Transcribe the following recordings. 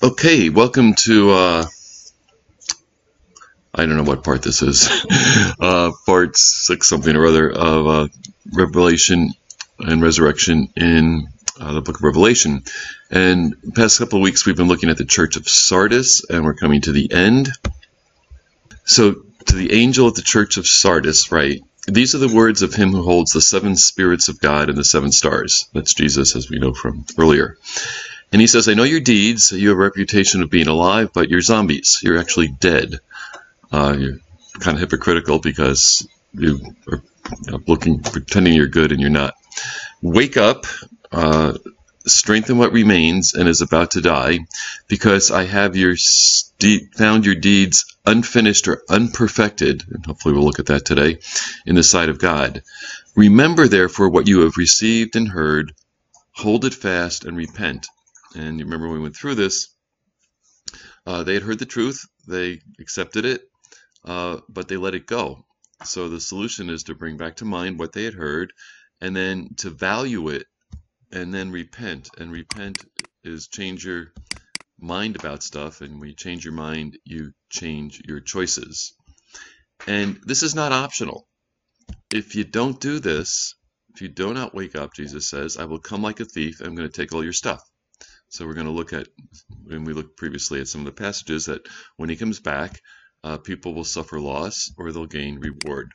Okay, welcome to, I don't know what part this is, part 6 something or other of Revelation and Resurrection in the book of Revelation. And the past couple of weeks we've been looking at the church of Sardis, and we're coming to the end. So, to the angel of the church of Sardis, right, these are the words of him who holds the 7 spirits of God and the 7 stars. That's Jesus, as we know from earlier. And he says, I know your deeds. You have a reputation of being alive, but you're zombies. You're actually dead. You're kind of hypocritical because you are pretending you're good and you're not. Wake up, strengthen what remains and is about to die, because I have found your deeds unfinished or unperfected, and hopefully we'll look at that today, in the sight of God. Remember, therefore, what you have received and heard, hold it fast and repent. And you remember when we went through this, they had heard the truth, they accepted it, but they let it go. So the solution is to bring back to mind what they had heard, and then to value it, and then repent. And repent is change your mind about stuff, and when you change your mind, you change your choices. And this is not optional. If you don't do this, if you do not wake up, Jesus says, I will come like a thief, and I'm going to take all your stuff. So we're going to look at, when we looked previously at some of the passages, that when he comes back, people will suffer loss or they'll gain reward.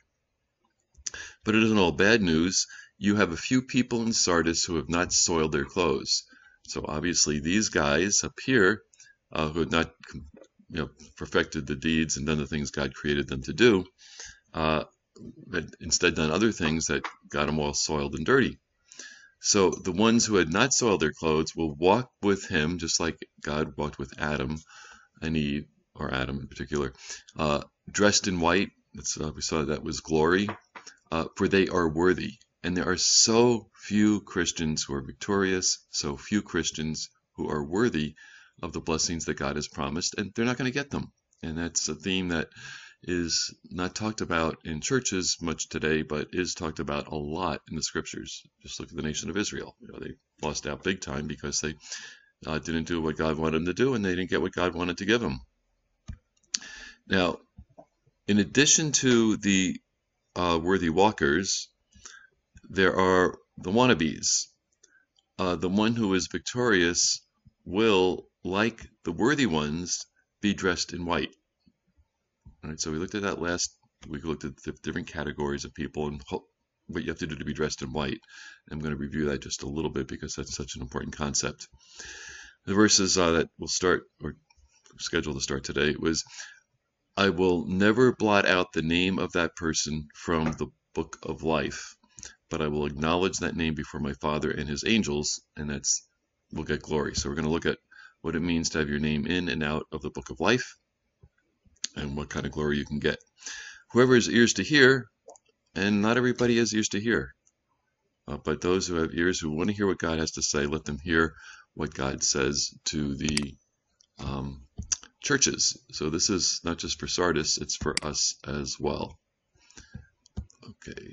But it isn't all bad news. You have a few people in Sardis who have not soiled their clothes. So obviously these guys up here who have not perfected the deeds and done the things God created them to do, had instead done other things that got them all soiled and dirty. So the ones who had not soiled their clothes will walk with him, just like God walked with Adam and Eve, or Adam in particular, dressed in white. We saw that was glory, for they are worthy. And there are so few Christians who are victorious, so few Christians who are worthy of the blessings that God has promised, and they're not going to get them. And that's a theme that is not talked about in churches much today, but is talked about a lot in the scriptures. Just look at the nation of Israel. They lost out big time because they didn't do what God wanted them to do, and they didn't get what God wanted to give them. Now, in addition to the worthy walkers, there are the wannabes. The one who is victorious will, like the worthy ones, be dressed in white. All right, so we looked at that last week. We looked at the different categories of people and what you have to do to be dressed in white. I'm going to review that just a little bit because that's such an important concept. The verses that we'll start, or scheduled to start today, was, I will never blot out the name of that person from the book of life, but I will acknowledge that name before my Father and his angels, and we'll get glory. So we're going to look at what it means to have your name in and out of the book of life, and what kind of glory you can get. Whoever has ears to hear, and not everybody has ears to hear, but those who have ears who want to hear what God has to say, let them hear what God says to the churches. So this is not just for Sardis, it's for us as well. Okay,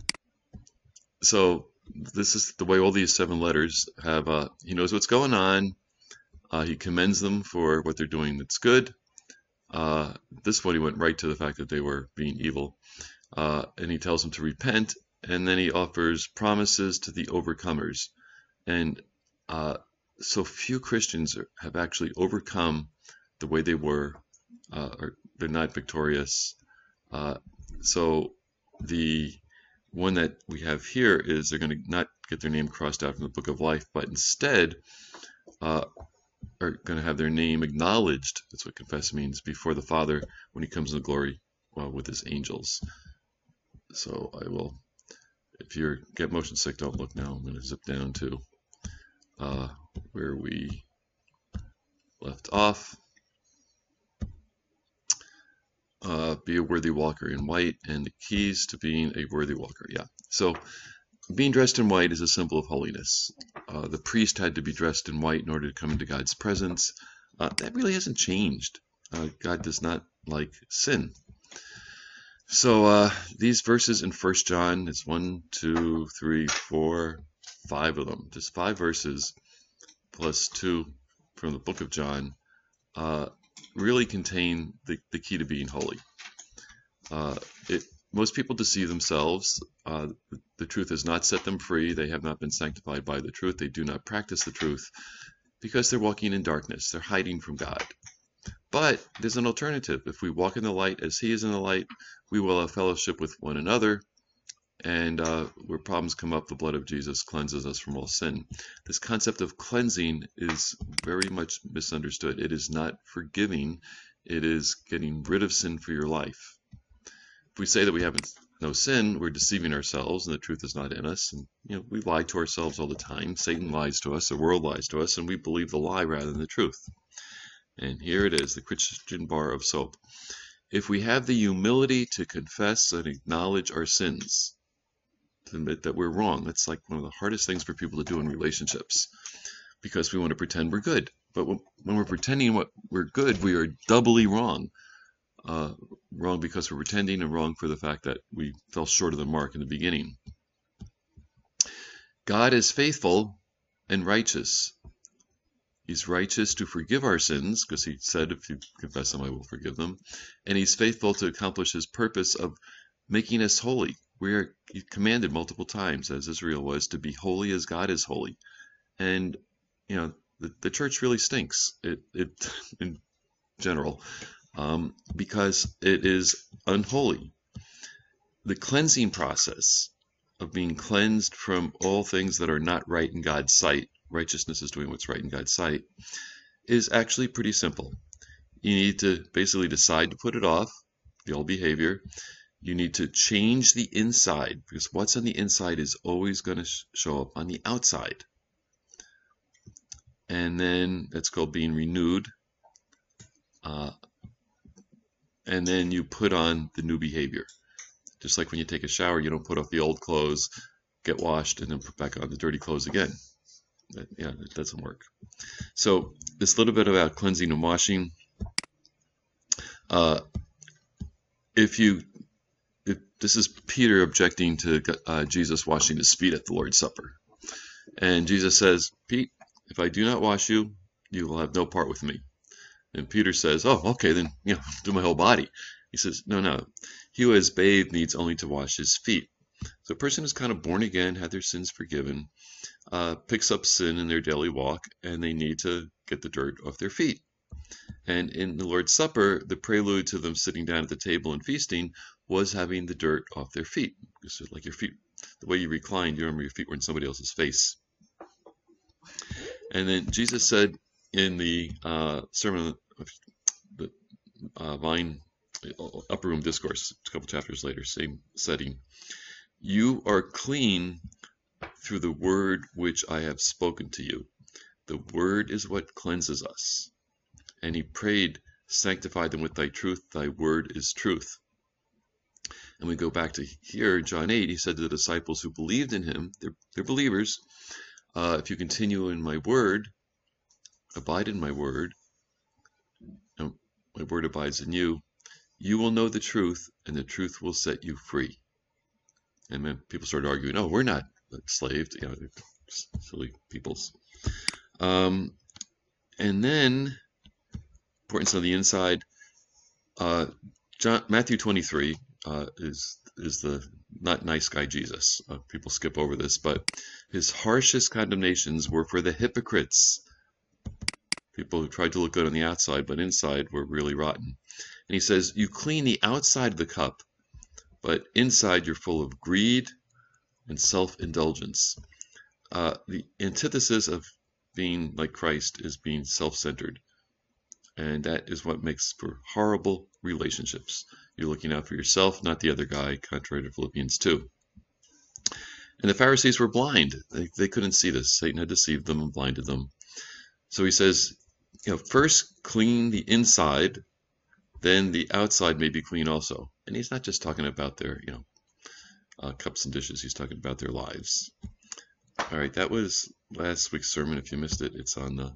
so this is the way all these 7 letters have, he knows what's going on, he commends them for what they're doing that's good. This one he went right to the fact that they were being evil, and he tells them to repent, and then he offers promises to the overcomers. And so few Christians have actually overcome the way they were, or they're not victorious. So the one that we have here is they're going to not get their name crossed out from the book of life, but instead are going to have their name acknowledged. That's what confess means, before the Father when he comes in glory with his angels. So I will, if you get motion sick, don't look now. I'm going to zip down to where we left off. Be a worthy walker in white, and the keys to being a worthy walker. Yeah. So being dressed in white is a symbol of holiness. The priest had to be dressed in white in order to come into God's presence. That really hasn't changed. God does not like sin. So these verses in 1 John, it's 1, 2, 3, 4, 5 of them. Just 5 verses plus 2 from the book of John really contain the key to being holy. Most people deceive themselves. The truth has not set them free. They have not been sanctified by the truth. They do not practice the truth because they're walking in darkness. They're hiding from God. But there's an alternative. If we walk in the light as He is in the light, we will have fellowship with one another. And where problems come up, the blood of Jesus cleanses us from all sin. This concept of cleansing is very much misunderstood. It is not forgiving. It is getting rid of sin for your life. If we say that we have no sin, we're deceiving ourselves, and the truth is not in us. And we lie to ourselves all the time. Satan lies to us, the world lies to us, and we believe the lie rather than the truth. And here it is, the Christian bar of soap. If we have the humility to confess and acknowledge our sins, to admit that we're wrong, that's like one of the hardest things for people to do in relationships, because we want to pretend we're good. But when we're pretending we're good, we are doubly wrong. Wrong because we're pretending, and wrong for the fact that we fell short of the mark in the beginning. God is faithful and righteous. He's righteous to forgive our sins, because He said, if you confess them, I will forgive them. And He's faithful to accomplish His purpose of making us holy. We are commanded multiple times, as Israel was, to be holy as God is holy. And, the church really stinks, it in general, because it is unholy. The cleansing process of being cleansed from all things that are not right in God's sight, righteousness is doing what's right in God's sight, is actually pretty simple. You need to basically decide to put it off, the old behavior. You need to change the inside, because what's on the inside is always going to show up on the outside. And then that's called being renewed. And then you put on the new behavior. Just like when you take a shower, you don't put off the old clothes, get washed, and then put back on the dirty clothes again. It doesn't work. So this little bit about cleansing and washing. If this is Peter objecting to Jesus washing his feet at the Lord's Supper. And Jesus says, Pete, if I do not wash you, you will have no part with me. And Peter says, oh, okay, then do my whole body. He says, no. He who has bathed needs only to wash his feet. So a person is kind of born again, had their sins forgiven, picks up sin in their daily walk, and they need to get the dirt off their feet. And in the Lord's Supper, the prelude to them sitting down at the table and feasting was having the dirt off their feet. Because like your feet, the way you reclined, you remember your feet were in somebody else's face. And then Jesus said in the Sermon of the Vine, Upper Room Discourse, a couple chapters later, same setting, you are clean through the word which I have spoken to you. The word is what cleanses us. And He prayed, sanctify them with thy truth, thy word is truth. And we go back to here, John 8, He said to the disciples who believed in Him, they're believers, if you continue in my word, abide in my word, and my word abides in you, you will know the truth, and the truth will set you free. And then people started arguing, oh, we're not enslaved, silly peoples. And then, importance on the inside, Matthew 23 is the not nice guy Jesus. People skip over this, but His harshest condemnations were for the hypocrites, people who tried to look good on the outside, but inside were really rotten. And He says, you clean the outside of the cup, but inside you're full of greed and self-indulgence. The antithesis of being like Christ is being self-centered. And that is what makes for horrible relationships. You're looking out for yourself, not the other guy, contrary to Philippians 2. And the Pharisees were blind. They couldn't see this. Satan had deceived them and blinded them. So He says, first clean the inside, then the outside may be clean also. And He's not just talking about their, cups and dishes. He's talking about their lives. All right, that was last week's sermon. If you missed it, it's on the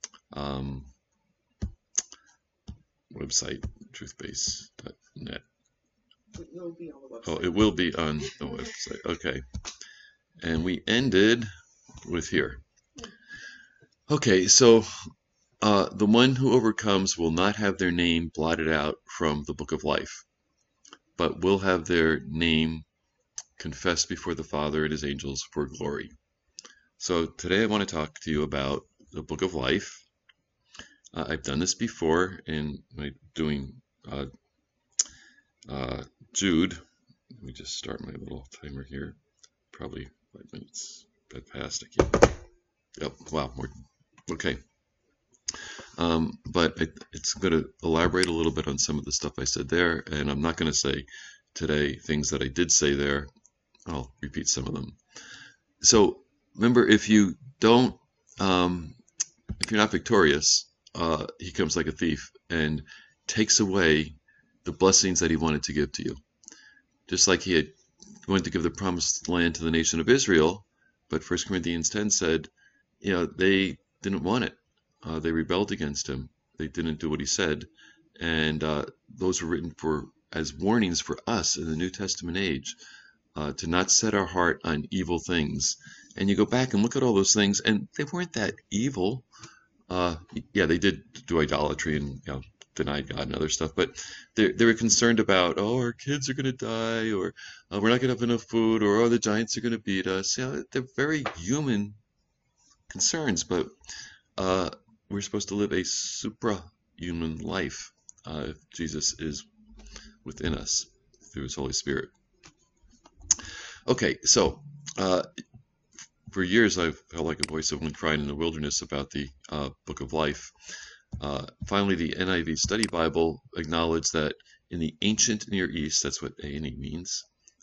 website, truthbase.net. It will be on the website. Oh, it will be on the website. Okay. And we ended with here. Okay, so The one who overcomes will not have their name blotted out from the book of life, but will have their name confessed before the Father and his angels for glory. So today I want to talk to you about the book of life. I've done this before in doing Jude. Let me just start my little timer here. Probably 5 minutes past. I can't. Yep. Wow. More. Okay. But it's going to elaborate a little bit on some of the stuff I said there, and I'm not going to say today things that I did say there. I'll repeat some of them. So remember, if you don't, if you're not victorious, he comes like a thief and takes away the blessings that he wanted to give to you. Just like he had wanted to give the promised land to the nation of Israel, but 1 Corinthians 10 said, they didn't want it. They rebelled against him. They didn't do what he said. And those were written as warnings for us in the New Testament age, to not set our heart on evil things. And you go back and look at all those things, and they weren't that evil. Yeah, they did do idolatry and denied God and other stuff, but they were concerned about, our kids are going to die, or we're not going to have enough food, or the giants are going to beat us. They're very human concerns, but we're supposed to live a suprahuman life if Jesus is within us through his Holy Spirit. Okay, so for years I've felt like a voice of one crying in the wilderness about the book of life. Finally, the NIV Study Bible acknowledged that in the ancient Near East, that's what A&E means,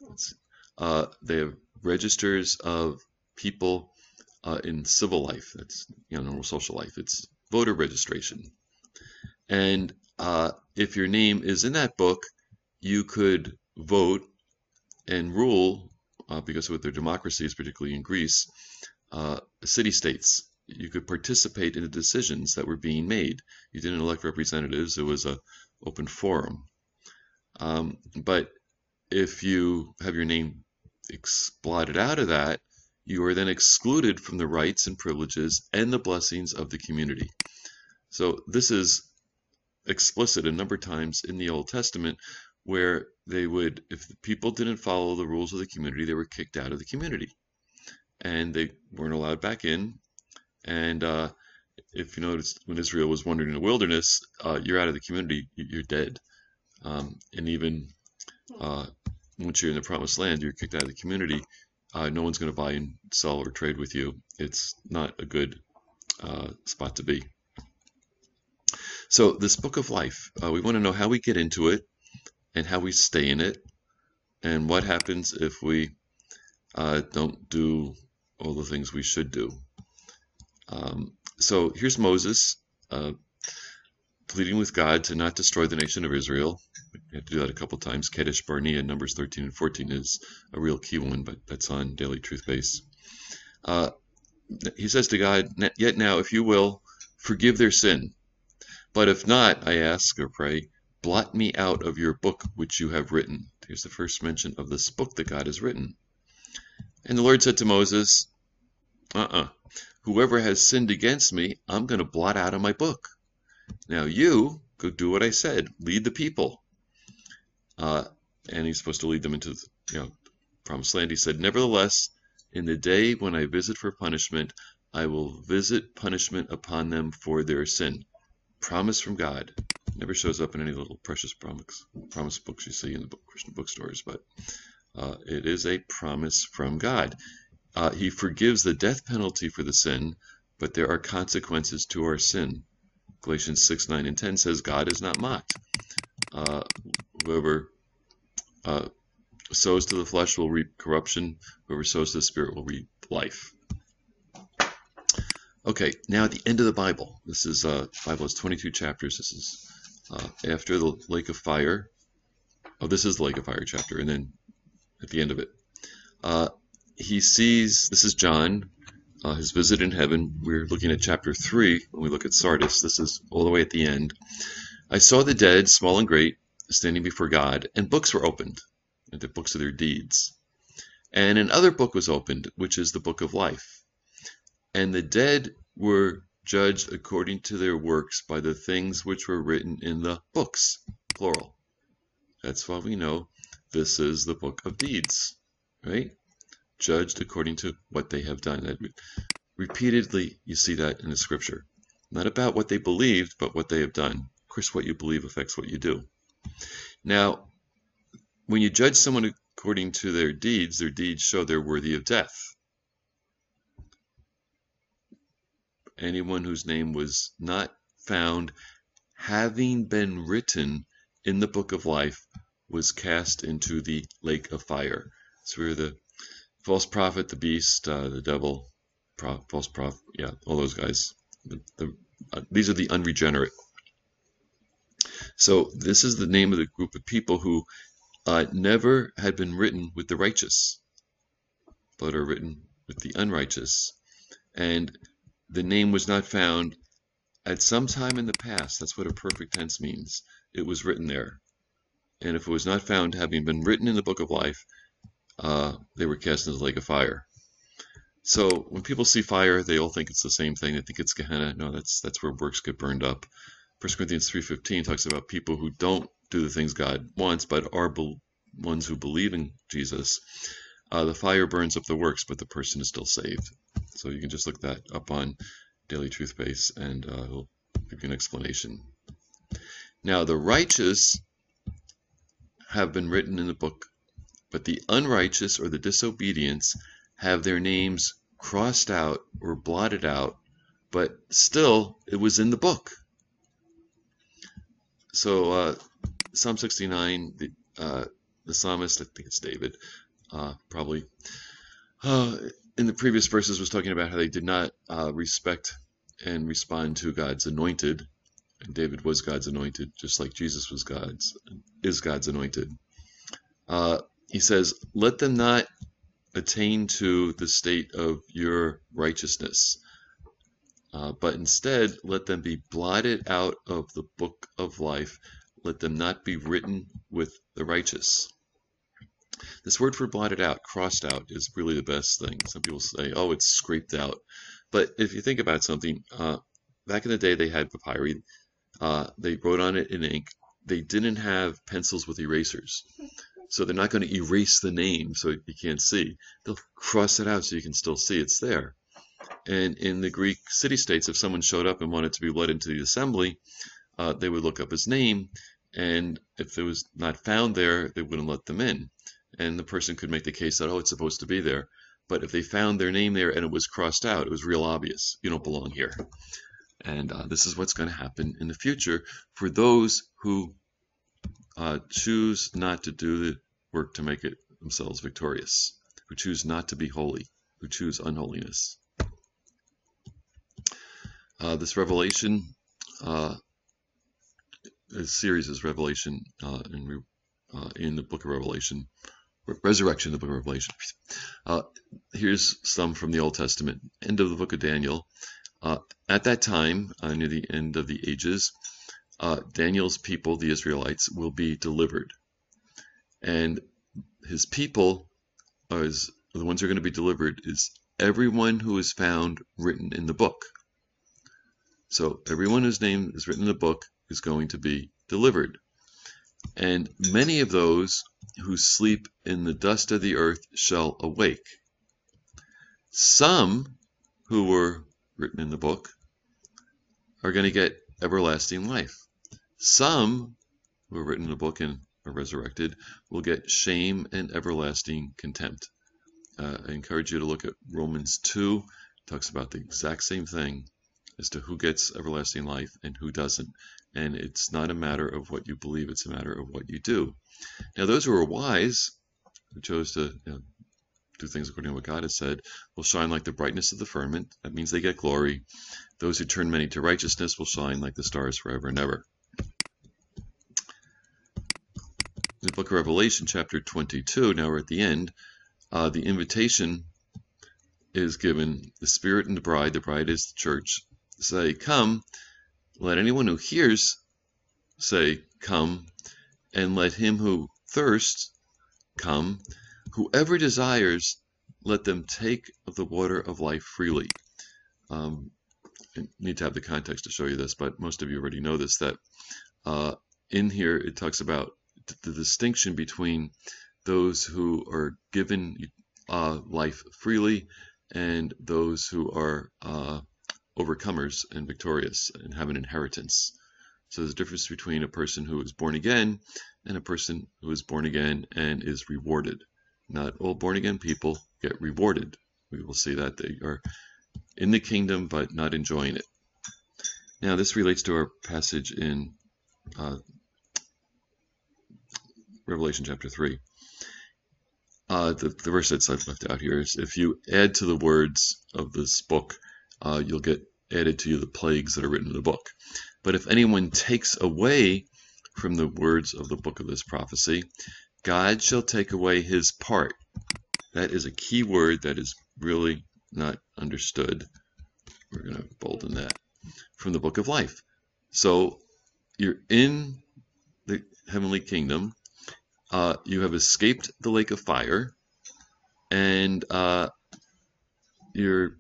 they have registers of people in civil life. That's normal social life. It's voter registration. And if your name is in that book, you could vote and rule, because with their democracies, particularly in Greece, city-states. You could participate in the decisions that were being made. You didn't elect representatives. It was an open forum. But if you have your name blotted out of that, you are then excluded from the rights and privileges and the blessings of the community. So this is explicit a number of times in the Old Testament, where they would, if the people didn't follow the rules of the community, they were kicked out of the community. And they weren't allowed back in. And if you notice, when Israel was wandering in the wilderness, you're out of the community, you're dead. And even once you're in the promised land, you're kicked out of the community. No one's going to buy and sell or trade with you. It's not a good spot to be. So this book of life, we want to know how we get into it and how we stay in it, and what happens if we don't do all the things we should do. So here's Moses pleading with God to not destroy the nation of Israel. We have to do that a couple times. Kadesh Barnea, Numbers 13 and 14 is a real key one, but that's on Daily Truth Base. He says to God, "Yet now, if you will, forgive their sin. But if not, I ask or pray, blot me out of your book which you have written." Here's the first mention of this book that God has written. And the Lord said to Moses, "Whoever has sinned against me, I'm going to blot out of my book. Now you go do what I said, lead the people." And he's supposed to lead them into the promised land. He said, "Nevertheless, in the day when I visit for punishment, I will visit punishment upon them for their sin." Promise from God. Never shows up in any little promise books you see in the Christian bookstores, but it is a promise from God. He forgives the death penalty for the sin, but there are consequences to our sin. Galatians 6, 9, and 10 says God is not mocked. Whoever sows to the flesh will reap corruption. Whoever sows to the Spirit will reap life. Okay, now at the end of the Bible, this is Bible has 22 chapters. This is after the lake of fire. This is the lake of fire chapter, and then at the end of it, he sees, this is John, his visit in heaven. We're looking at chapter 3 when we look at Sardis. This is all the way at the end. "I saw the dead, small and great, standing before God, and books were opened, the books of their deeds. And another book was opened, which is the book of life. And the dead were judged according to their works by the things which were written in the books, plural. That's why we know this is the book of deeds, right? Judged according to what they have done. Repeatedly, you see that in the scripture. Not about what they believed, but what they have done. Of course, what you believe affects what you do. Now, when you judge someone according to their deeds show they're worthy of death. Anyone whose name was not found having been written in the book of life was cast into the lake of fire. So we're the false prophet, the beast, the devil, false prophet, yeah, all those guys. These are the unregenerate. So this is the name of the group of people who never had been written with the righteous, but are written with the unrighteous. And the name was not found at some time in the past. That's what a perfect tense means. It was written there. And if it was not found having been written in the book of life, they were cast into the lake of fire. So when people see fire, they all think it's the same thing. They think it's Gehenna. No, that's where works get burned up. 1 Corinthians 3:15 talks about people who don't do the things God wants, but are ones who believe in Jesus. The fire burns up the works, but the person is still saved. So you can just look that up on Daily Truth Base, and he'll give you an explanation. Now, the righteous have been written in the book, but the unrighteous or the disobedience have their names crossed out or blotted out, but still it was in the book. So Psalm 69, the psalmist, I think it's David, probably, in the previous verses was talking about how they did not respect and respond to God's anointed. And David was God's anointed, just like Jesus was is God's anointed. He says, let them not attain to the state of your righteousness, but instead let them be blotted out of the book of life. Let them not be written with the righteous. This word for blotted out, crossed out, is really the best thing. Some people say, oh, it's scraped out. But if you think about something, back in the day they had papyri. They wrote on it in ink. They didn't have pencils with erasers. So they're not going to erase the name so you can't see. They'll cross it out so you can still see it's there. And in the Greek city-states, if someone showed up and wanted to be led into the assembly, they would look up his name. And if it was not found there, they wouldn't let them in. And the person could make the case that, oh, it's supposed to be there. But if they found their name there and it was crossed out, it was real obvious. You don't belong here. And this is what's going to happen in the future for those who choose not to do the work to make it themselves victorious, who choose not to be holy, who choose unholiness. This Revelation, this series is Revelation in the book of Revelation, Resurrection in the book of Revelation. Here's some from the Old Testament, end of the book of Daniel. At that time, near the end of the ages, Daniel's people, the Israelites, will be delivered. And his people, the ones who are going to be delivered, is everyone who is found written in the book. So everyone whose name is written in the book is going to be delivered. And many of those who sleep in the dust of the earth shall awake. Some who were written in the book are going to get everlasting life. Some who are written in the book and are resurrected will get shame and everlasting contempt. I encourage you to look at Romans 2. It talks about the exact same thing as to who gets everlasting life and who doesn't. And it's not a matter of what you believe, it's a matter of what you do. Now those who are wise, who chose to do things according to what God has said, will shine like the brightness of the firmament. That means they get glory. Those who turn many to righteousness will shine like the stars forever and ever. In the book of Revelation, chapter 22, now we're at the end, the invitation is given. The Spirit and the bride is the church, say, come. Let anyone who hears say, come, and let him who thirsts come. Whoever desires, let them take of the water of life freely. need to have the context to show you this, but most of you already know this, that in here it talks about the distinction between those who are given life freely and those who are overcomers and victorious and have an inheritance. So there's a difference between a person who is born again and a person who is born again and is rewarded. Not all born again people get rewarded. We will see that they are in the kingdom but not enjoying it. Now this relates to our passage in Revelation chapter 3. The verse that's I've left out here is, if you add to the words of this book, you'll get added to you the plagues that are written in the book. But if anyone takes away from the words of the book of this prophecy, God shall take away his part. That is a key word that is really not understood. We're going to bolden that. From the book of life. So you're in the heavenly kingdom. You have escaped the lake of fire, and you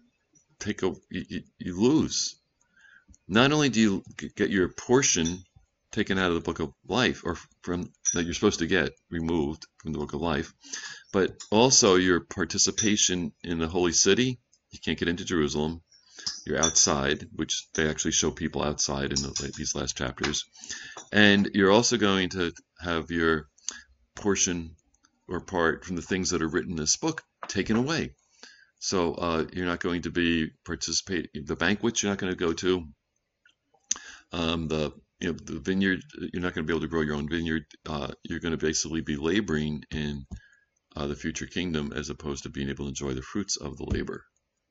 lose. Not only do you get your portion taken out of the book of life, or from that you're supposed to get removed from the book of life, but also your participation in the holy city. You can't get into Jerusalem. You're outside, which they actually show people outside in these last chapters. And you're also going to have your portion or part from the things that are written in this book taken away. So you're not going to be participating the banquets. You're not going to go to the vineyard. You're not going to be able to grow your own vineyard. You're going to basically be laboring in the future kingdom as opposed to being able to enjoy the fruits of the labor.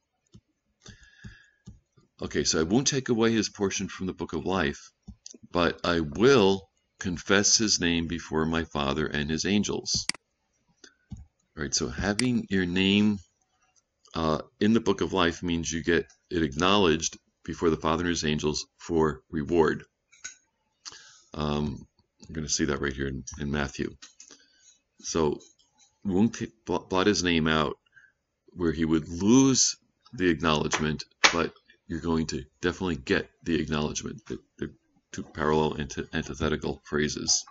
Okay, so I won't take away his portion from the book of life, but I will confess his name before my Father and his angels. All right, so having your name in the book of life means you get it acknowledged before the Father and his angels for reward. I'm going to see that right here in Matthew. So we won't blot his name out where he would lose the acknowledgement, but you're going to definitely get the acknowledgement. They're two parallel antithetical phrases.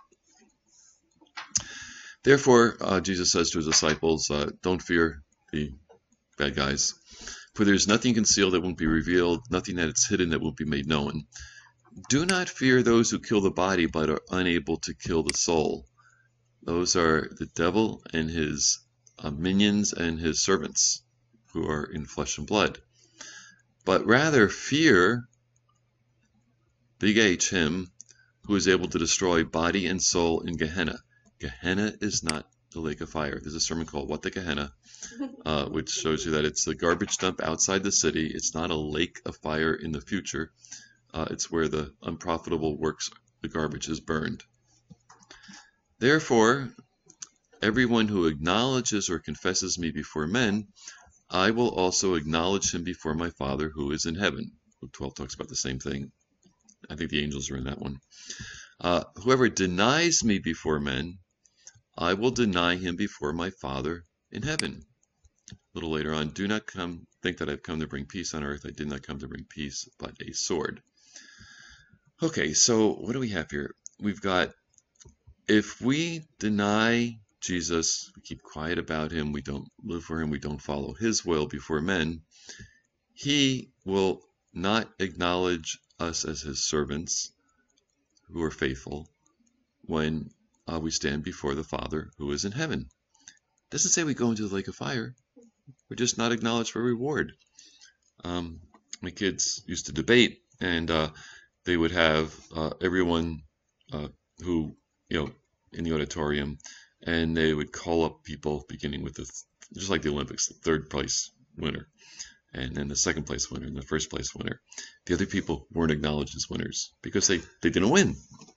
Therefore, Jesus says to his disciples, don't fear the bad guys, for there's nothing concealed that won't be revealed, nothing that is hidden that won't be made known. Do not fear those who kill the body but are unable to kill the soul. Those are the devil and his minions and his servants who are in flesh and blood. But rather fear, big H, him who is able to destroy body and soul in Gehenna. Gehenna is not the lake of fire. There's a sermon called What the Gehenna, which shows you that it's the garbage dump outside the city. It's not a lake of fire in the future. It's where the unprofitable works, the garbage, is burned. Therefore, everyone who acknowledges or confesses me before men, I will also acknowledge him before my Father who is in heaven. Luke 12 talks about the same thing. I think the angels are in that one. Whoever denies me before men, I will deny him before my Father in heaven. A little later on, do not think that I've come to bring peace on earth. I did not come to bring peace, but a sword. Okay, so what do we have here? We've got, if we deny Jesus, we keep quiet about him, we don't live for him, we don't follow his will before men, he will not acknowledge us as his servants who are faithful when we stand before the Father who is in heaven. It doesn't say we go into the lake of fire. We're just not acknowledged for reward. My kids used to debate, and they would have everyone who, in the auditorium, and they would call up people beginning with just like the Olympics, the third place winner, and then the second place winner, and the first place winner. The other people weren't acknowledged as winners because they didn't win.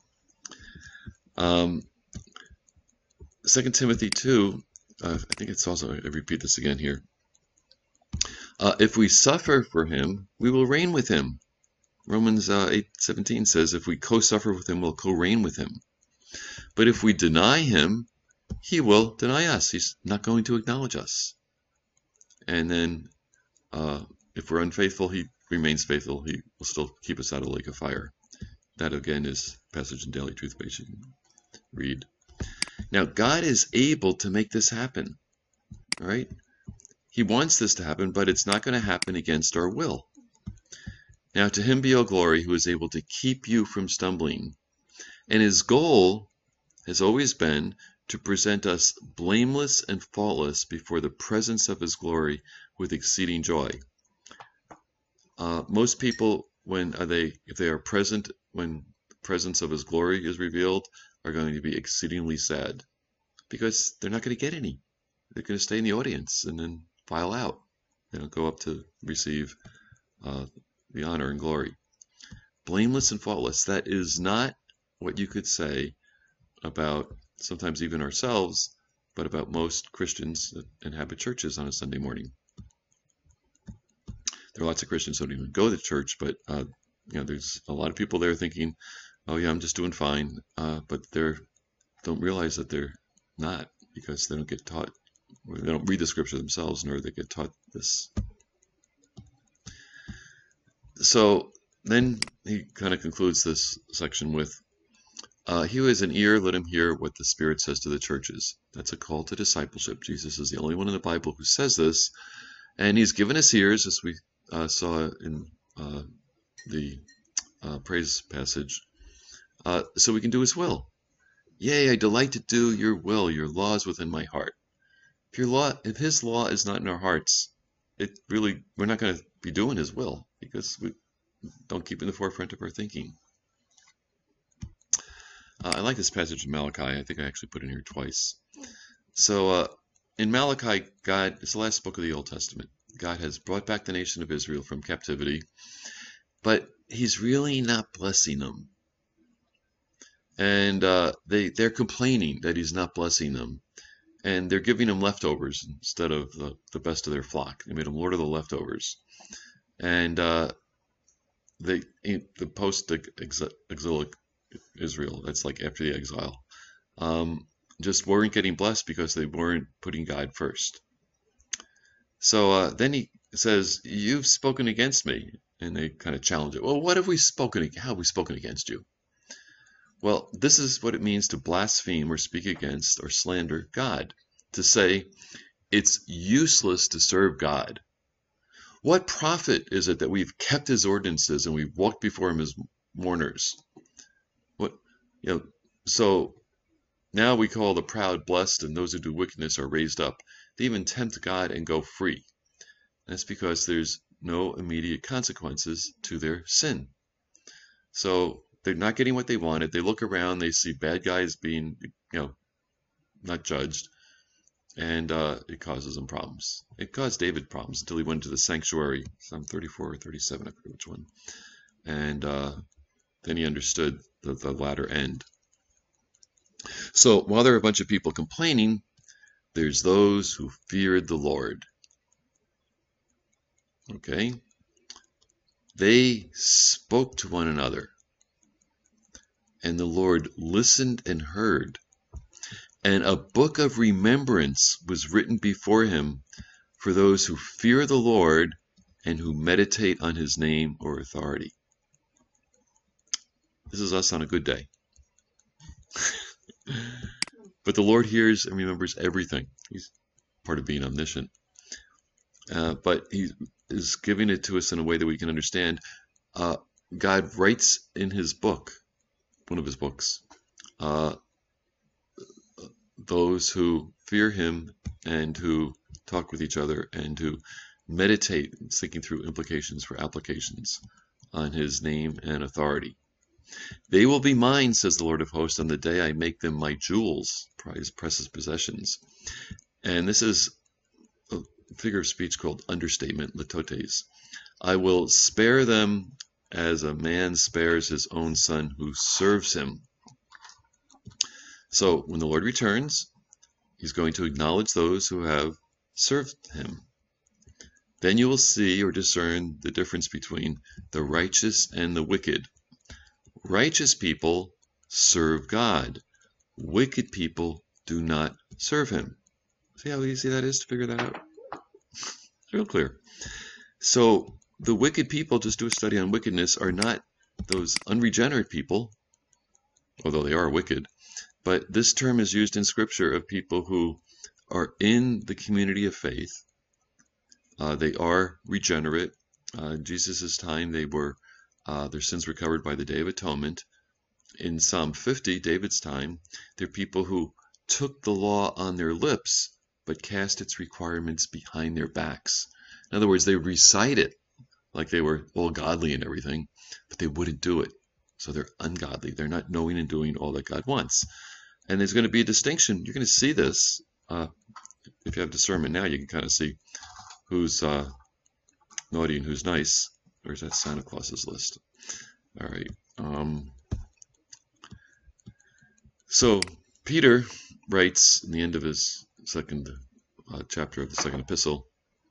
2 Timothy 2, I think it's also, I repeat this again here. If we suffer for him, we will reign with him. Romans 8:17 says, if we co-suffer with him, we'll co-reign with him. But if we deny him, he will deny us. He's not going to acknowledge us. And then if we're unfaithful, he remains faithful, he will still keep us out of the lake of fire. That again is a passage in Daily Truth Base you can read. Now, God is able to make this happen. All right? He wants this to happen, but it's not going to happen against our will. Now, to him be all glory, who is able to keep you from stumbling. And his goal has always been to present us blameless and faultless before the presence of his glory with exceeding joy. Most people, if they are present when the presence of his glory is revealed, are going to be exceedingly sad because they're not going to get any. They're going to stay in the audience and then file out. They don't go up to receive the honor and glory. Blameless and faultless, that is not what you could say about sometimes even ourselves, but about most Christians that inhabit churches on a Sunday morning. There are lots of Christians who don't even go to church, but there's a lot of people there thinking, oh yeah, I'm just doing fine, but they don't realize that they're not, because they don't get taught, or they don't read the scripture themselves, nor they get taught this. So then he kind of concludes this section with, he who has an ear, let him hear what the Spirit says to the churches. That's a call to discipleship. Jesus is the only one in the Bible who says this, and he's given us ears, as we saw in the praise passage, so we can do his will. Yea, I delight to do your will, your law is within my heart. If his law is not in our hearts, we're not going to be doing his will, because we don't keep it in the forefront of our thinking. I like this passage in Malachi. I think I actually put it in here twice. So in Malachi, God, it's the last book of the Old Testament. God has brought back the nation of Israel from captivity, but he's really not blessing them. And they're complaining that he's not blessing them. And they're giving him leftovers instead of the best of their flock. They made him lord of the leftovers. And the post-exilic Israel, that's like after the exile, just weren't getting blessed because they weren't putting God first. So then he says, you've spoken against me. And they kind of challenge it. Well, how have we spoken against you? Well, this is what it means to blaspheme or speak against or slander God. To say, it's useless to serve God. What profit is it that we've kept his ordinances and we've walked before him as mourners? So now we call the proud blessed, and those who do wickedness are raised up. They even tempt God and go free. That's because there's no immediate consequences to their sin. So they're not getting what they wanted. They look around, they see bad guys being, not judged, and it causes them problems. It caused David problems until he went to the sanctuary, Psalm 34 or 37, I forget which one. And then he understood the latter end. So while there are a bunch of people complaining, there's those who feared the Lord. Okay? They spoke to one another, and the Lord listened and heard. And a book of remembrance was written before him for those who fear the Lord and who meditate on his name or authority. This is us on a good day. But the Lord hears and remembers everything. He's part of being omniscient. But he is giving it to us in a way that we can understand. God writes in his book, one of his books, those who fear him and who talk with each other and who meditate, thinking through implications for applications on his name and authority. They will be mine, says the Lord of hosts, on the day I make them my jewels, precious possessions. And this is a figure of speech called understatement, litotes. I will spare them as a man spares his own son who serves him. So when the Lord returns, he's going to acknowledge those who have served him. Then you will see or discern the difference between the righteous and the wicked. Righteous people serve God. Wicked people do not serve him. See how easy that is to figure that out? It's real clear. So the wicked people, just do a study on wickedness, are not those unregenerate people, although they are wicked. But this term is used in Scripture of people who are in the community of faith. They are regenerate. In Jesus' time, they were their sins were covered by the Day of Atonement. In Psalm 50, David's time, they're people who took the law on their lips, but cast its requirements behind their backs. In other words, they recite it like they were all godly and everything, but they wouldn't do it. So they're ungodly. They're not knowing and doing all that God wants. And there's going to be a distinction. You're going to see this. If you have discernment now, you can kind of see who's naughty and who's nice. Where's that Santa Claus's list? All right. So Peter writes in the end of his second chapter of the second epistle,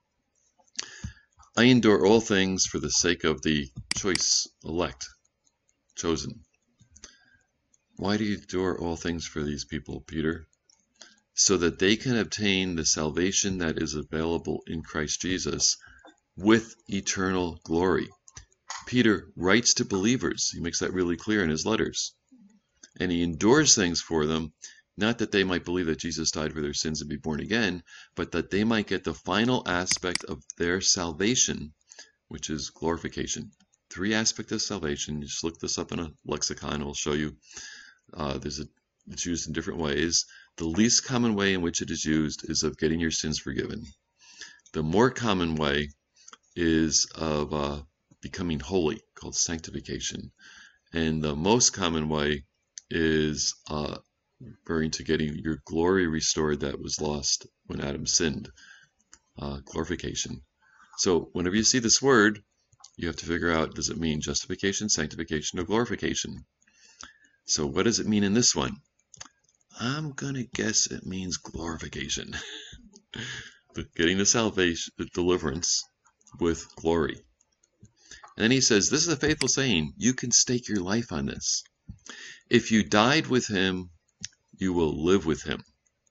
I endure all things for the sake of the choice, elect, chosen. Why do you endure all things for these people, Peter? So that they can obtain the salvation that is available in Christ Jesus with eternal glory. Peter writes to believers. He makes that really clear in his letters. And he endures things for them, not that they might believe that Jesus died for their sins and be born again, but that they might get the final aspect of their salvation, which is glorification. 3 aspects of salvation. You just look this up in a lexicon. It will show you it's used in different ways. The least common way in which it is used is of getting your sins forgiven. The more common way is of becoming holy, called sanctification. And the most common way is referring to getting your glory restored that was lost when Adam sinned, glorification. So whenever you see this word, you have to figure out, does it mean justification, sanctification, or glorification? So what does it mean in this one? I'm going to guess it means glorification. Getting the salvation, the deliverance with glory. And then he says, this is a faithful saying. You can stake your life on this. If you died with him, you will live with him.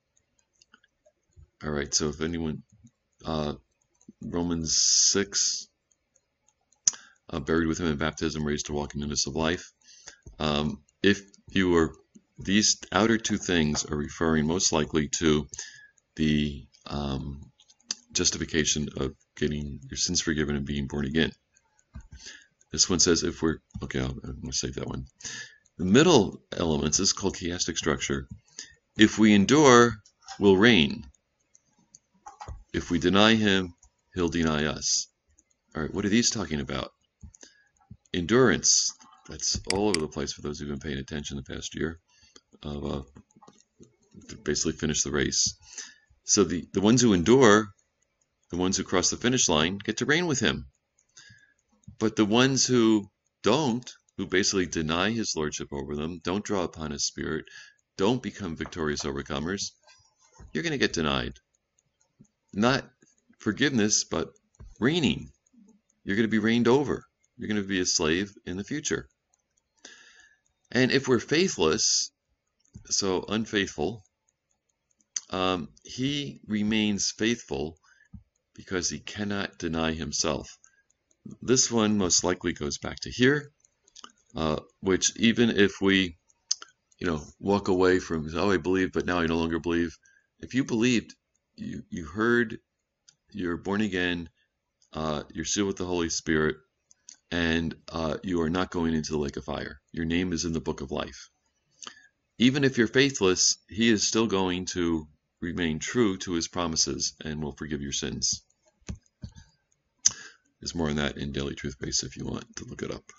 All right, so if anyone, Romans 6, buried with him in baptism, raised to walk in newness of life. If you were, these outer 2 things are referring most likely to the justification of getting your sins forgiven and being born again. This one says if we're, okay, I'm going to save that one. The middle elements is called chiastic structure. If we endure, we'll reign. If we deny him, he'll deny us. All right, what are these talking about? Endurance. That's all over the place for those who've been paying attention the past year. To basically finish the race. So the ones who endure, the ones who cross the finish line, get to reign with him. But the ones who don't, who basically deny his lordship over them, don't draw upon his spirit, don't become victorious overcomers, you're going to get denied. Not forgiveness, but reigning. You're going to be reigned over. You're going to be a slave in the future. And if we're faithless, so unfaithful, he remains faithful because he cannot deny himself. This one most likely goes back to here, which even if we, walk away from, oh, I believe, but now I no longer believe. If you believed, you heard, you're born again, you're sealed with the Holy Spirit, and you are not going into the lake of fire. Your name is in the book of life. Even if you're faithless, he is still going to remain true to his promises and will forgive your sins. There's more on that in Daily Truth Base if you want to look it up.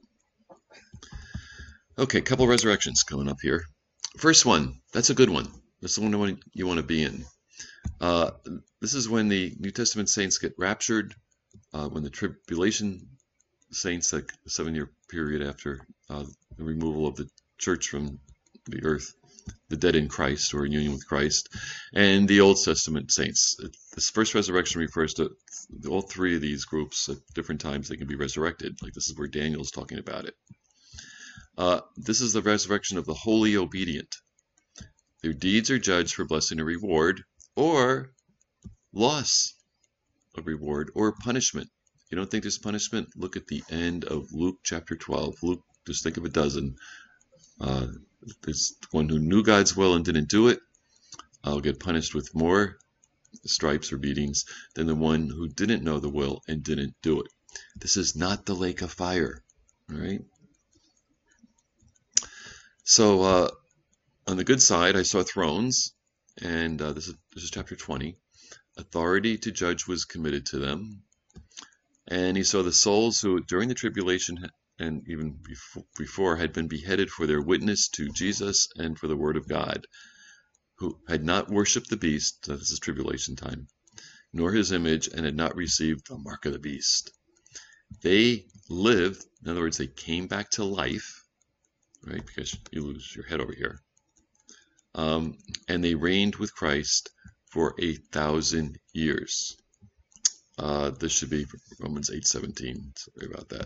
Okay, a couple resurrections coming up here. First one, that's a good one. That's the one you want to be in. This is when the New Testament saints get raptured, when the tribulation saints, like the 7-year period after the removal of the church from the earth, the dead in Christ or in union with Christ, and the Old Testament saints. This first resurrection refers to all 3 of these groups at different times. They can be resurrected. Like this is where Daniel's talking about it. This is the resurrection of the wholly obedient. Their deeds are judged for blessing or reward, or loss of reward, or punishment You don't think there's punishment? Look at the end of Luke chapter 12. Luke, just think of a dozen. There's one who knew God's will and didn't do it. I'll get punished with more stripes or beatings than the one who didn't know the will and didn't do it. This is not the lake of fire. All right. So on the good side, I saw thrones, and this is chapter 20. Authority to judge was committed to them. And he saw the souls who during the tribulation and even before had been beheaded for their witness to Jesus and for the word of God, who had not worshipped the beast, so this is tribulation time, nor his image, and had not received the mark of the beast. They lived, in other words, they came back to life, right? Because you lose your head over here. And they reigned with Christ for 1,000 years. This should be Romans 8:17. Sorry about that.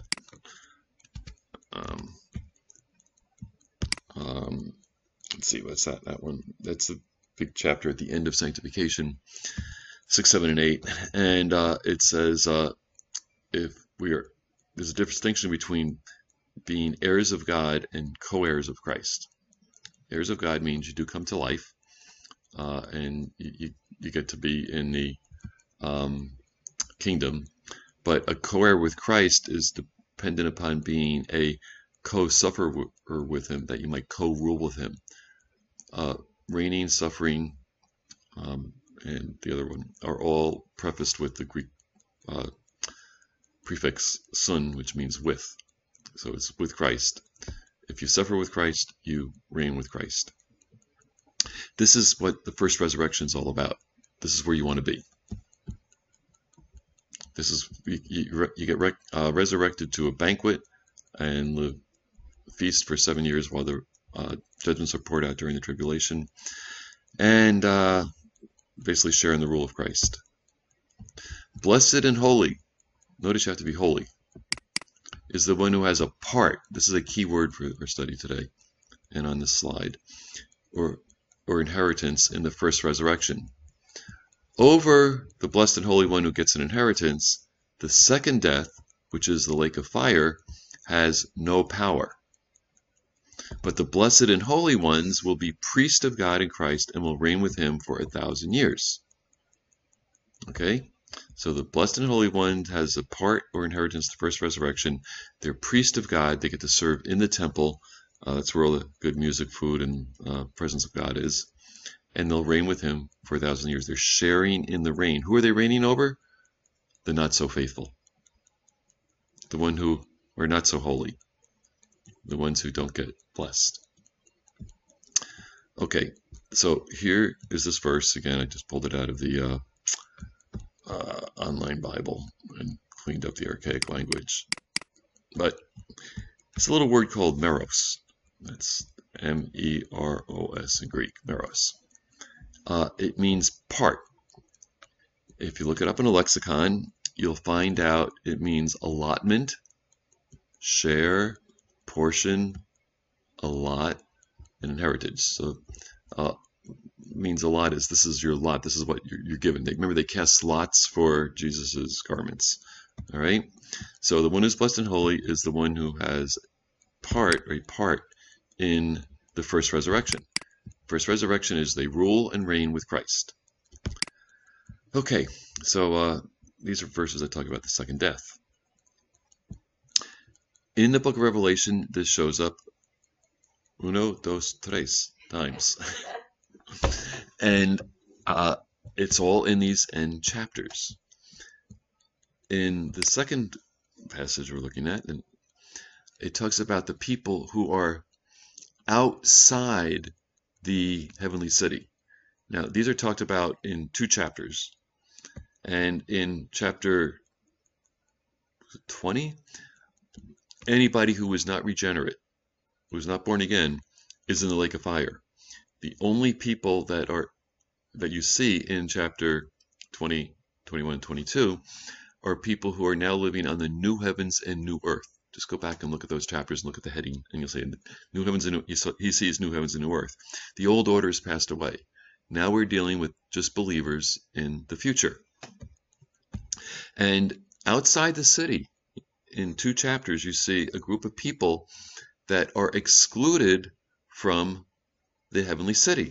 Let's see, what's that? That one. That's the big chapter at the end of sanctification, 6, 7, and 8. And it says, there's a distinction between being heirs of God and co-heirs of Christ. Heirs of God means you do come to life, and you get to be in the kingdom. But a co-heir with Christ is dependent upon being a co-sufferer with him, that you might co-rule with him. Reigning, suffering, and the other one are all prefaced with the Greek prefix sun, which means with. So it's with Christ. If you suffer with Christ, you reign with Christ. This is what the first resurrection is all about. This is where you want to be. This is you get resurrected to a banquet and live feast for 7 years while the judgments are poured out during the tribulation, and basically sharing the rule of Christ. Blessed and holy, notice you have to be holy, is the one who has a part. This is a key word for our study today and on this slide, or inheritance in the first resurrection. Over the blessed and holy one who gets an inheritance, the second death, which is the lake of fire, has no power. But the blessed and holy ones will be priests of God in Christ and will reign with him for 1,000 years. Okay? So the blessed and holy one has a part or inheritance, the first resurrection. They're priests of God. They get to serve in the temple. That's where all the good music, food, and presence of God is. And they'll reign with him for 1,000 years. They're sharing in the reign. Who are they reigning over? The not so faithful. The one who are not so holy. The ones who don't get blessed. Okay, so here is this verse. Again, I just pulled it out of the online Bible and cleaned up the archaic language. But it's a little word called meros. That's M-E-R-O-S in Greek, meros. It means part. If you look it up in a lexicon, you'll find out it means allotment, share, portion, allot, and inheritance. So means a lot is this is your lot. This is what you're given. Remember, they cast lots for Jesus's garments. All right. So the one who's blessed and holy is the one who has a part in the first resurrection. First resurrection is they rule and reign with Christ. Okay, so these are verses that talk about the second death. In the book of Revelation, this shows up 1, 2, 3 times. And it's all in these end chapters. In the second passage we're looking at, it talks about the people who are outside the heavenly city. Now, these are talked about in 2 chapters. And in chapter 20, anybody who is not regenerate, who is not born again, is in the lake of fire. The only people that you see in chapter 20, 21, and 22 are people who are now living on the new heavens and new earth. Just go back and look at those chapters and look at the heading, and you'll say, "New heavens and he sees new heavens and new earth." The old order has passed away. Now we're dealing with just believers in the future. And outside the city, in 2 chapters, you see a group of people that are excluded from the heavenly city.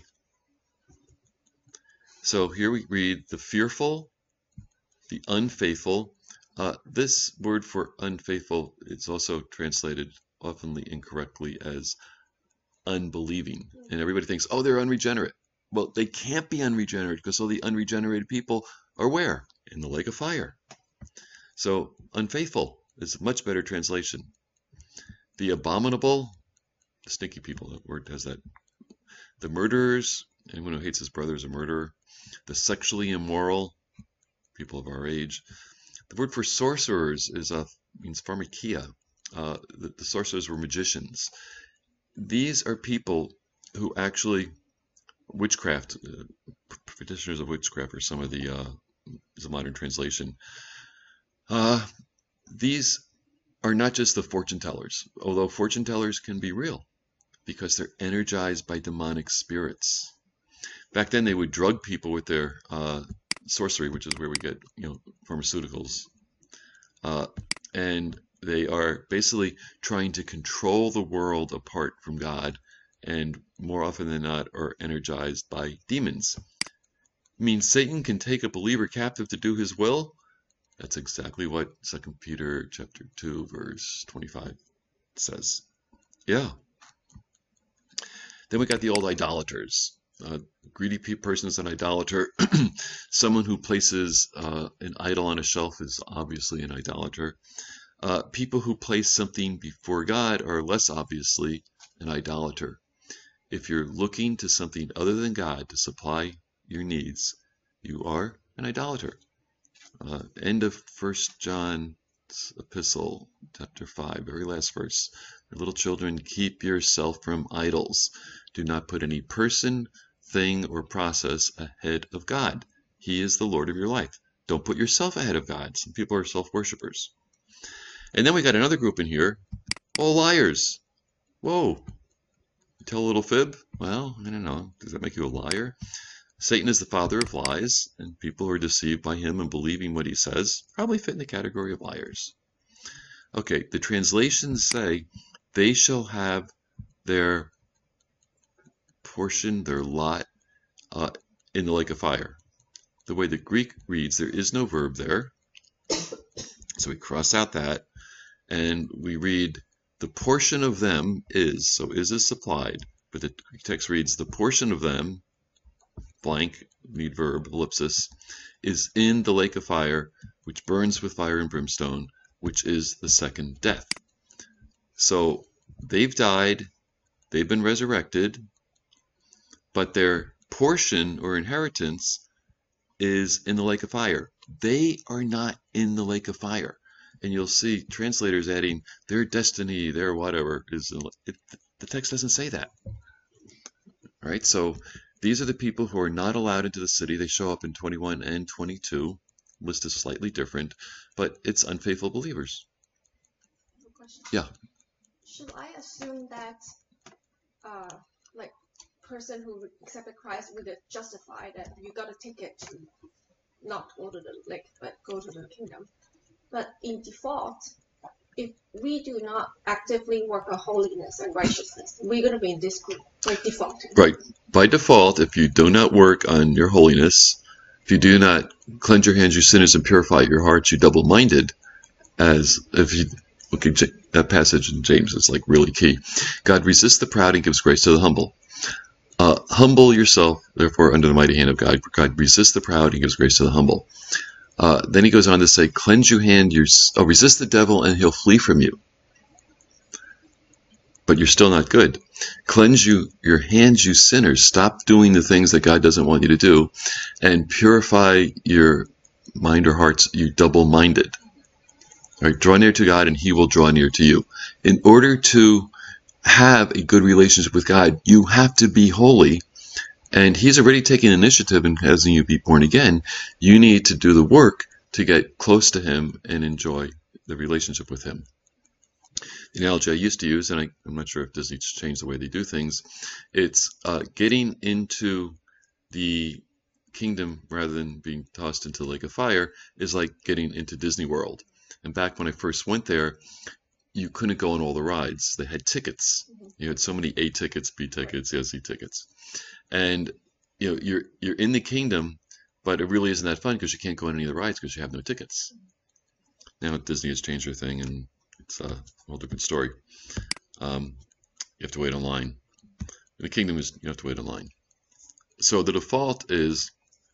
So here we read the fearful, the unfaithful. This word for unfaithful is also translated often incorrectly as unbelieving. And everybody thinks, oh, they're unregenerate. Well, they can't be unregenerate because all the unregenerated people are where? In the lake of fire. So unfaithful is a much better translation. The abominable, the stinky people, that word has that. The murderers, anyone who hates his brother is a murderer. The sexually immoral, people of our age. The word for sorcerers means pharmakia. The sorcerers were magicians. These are people who actually, witchcraft, practitioners of witchcraft are some of the is a modern translation. These are not just the fortune tellers, although fortune tellers can be real because they're energized by demonic spirits. Back then, they would drug people with their sorcery, which is where we get pharmaceuticals, and they are basically trying to control the world apart from God, and more often than not are energized by demons. I mean, Satan can take a believer captive to do his will. That's exactly what 2 Peter chapter 2, verse 25 says. Yeah. Then we got the old idolaters. Greedy person is an idolater. Someone who places an idol on a shelf is obviously an idolater. People who place something before God are less obviously an idolater. If you're looking to something other than God to supply your needs, you are an idolater. End of 1 John's epistle, chapter 5, very last verse. Little children, keep yourself from idols. Do not put any person, thing, or process ahead of God. He is the Lord of your life. Don't put yourself ahead of God. Some people are self-worshipers. And then we got another group in here. Oh, liars. Whoa. You tell a little fib? Well, I don't know. Does that make you a liar? Satan is the father of lies, and people who are deceived by him and believing what he says probably fit in the category of liars. Okay, the translations say they shall have their portion, their lot, in the lake of fire. The way the Greek reads, there is no verb there. So we cross out that, and we read, the portion of them is, so is supplied, but the Greek text reads, the portion of them, blank, need verb, ellipsis, is in the lake of fire, which burns with fire and brimstone, which is the second death. So they've died, they've been resurrected, but their portion or inheritance is in the lake of fire. They are not in the lake of fire. And you'll see translators adding their destiny, their whatever. The text doesn't say that. All right, so these are the people who are not allowed into the city. They show up in 21 and 22. List is slightly different, but it's unfaithful believers. Yeah. Should I assume that, like, person who accepted Christ would justify that you got a ticket to not go to the lake, but go to the kingdom? But in default, if we do not actively work on holiness and righteousness, we're going to be in this group by default. Right. By default, if you do not work on your holiness, if you do not cleanse your hands, you sinners, and purify your hearts, you double-minded, as if you look at that passage in James, it's like really key. God resists the proud and gives grace to the humble. Humble yourself, therefore, under the mighty hand of God. God resists the proud and gives grace to the humble. Then he goes on to say, cleanse your hand, resist the devil, and he'll flee from you. But you're still not good. Cleanse your hands, you sinners. Stop doing the things that God doesn't want you to do, and purify your mind or hearts, you double-minded. All right, draw near to God, and he will draw near to you. In order to have a good relationship with God, you have to be holy. And he's already taken initiative in having you be born again. You need to do the work to get close to him and enjoy the relationship with him. The analogy I used to use, and I'm not sure if Disney's changed the way they do things, it's getting into the kingdom, rather than being tossed into the lake of fire, is like getting into Disney World. And back when I first went there, you couldn't go on all the rides. They had tickets. You had so many A tickets, B tickets, C tickets. And you're in the kingdom, but it really isn't that fun because you can't go on any of the rides because you have no tickets. Now Disney has changed their thing, and it's a whole different story. You have to wait online. The kingdom is you have to wait online. So the default is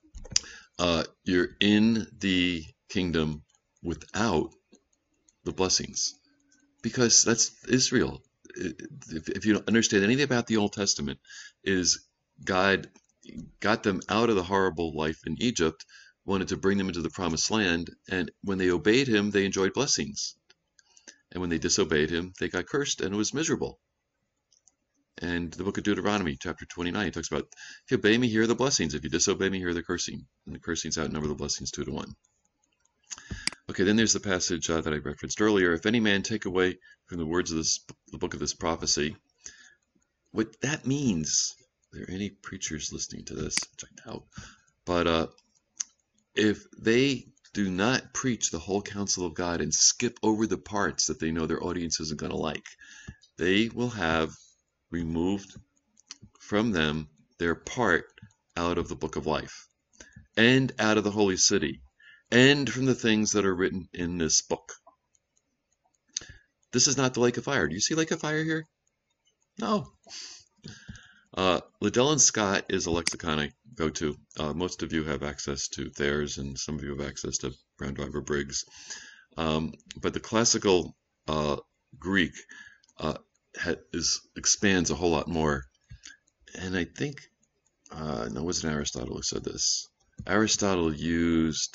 you're in the kingdom without the blessings, because that's Israel. If you don't understand anything about the Old Testament, is God got them out of the horrible life in Egypt, wanted to bring them into the promised land, and when they obeyed him, they enjoyed blessings. And when they disobeyed him, they got cursed, and it was miserable. And the book of Deuteronomy, chapter 29, talks about, if you obey me, here are the blessings. If you disobey me, here are the cursing. And the cursings outnumber the blessings 2-1. Okay, then there's the passage that I referenced earlier. If any man take away from the words of the book of this prophecy, what that means, are there any preachers listening to this? Which I doubt. But if they do not preach the whole counsel of God and skip over the parts that they know their audience isn't going to like, they will have removed from them their part out of the book of life, and out of the holy city, and from the things that are written in this book. This is not the lake of fire. Do you see lake of fire here? No. Liddell and Scott is a lexicon I go to. Most of you have access to theirs, and some of you have access to Brown Driver Briggs. But the classical Greek expands a whole lot more. And I think, no, it wasn't Aristotle who said this. Aristotle used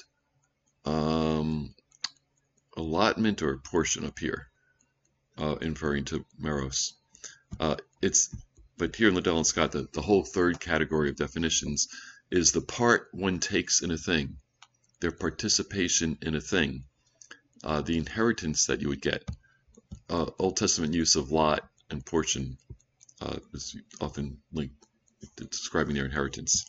allotment or portion up here, inferring to meros. But here in Liddell and Scott, the whole third category of definitions is the part one takes in a thing, their participation in a thing, the inheritance that you would get. Old Testament use of lot and portion is often linked to describing their inheritance.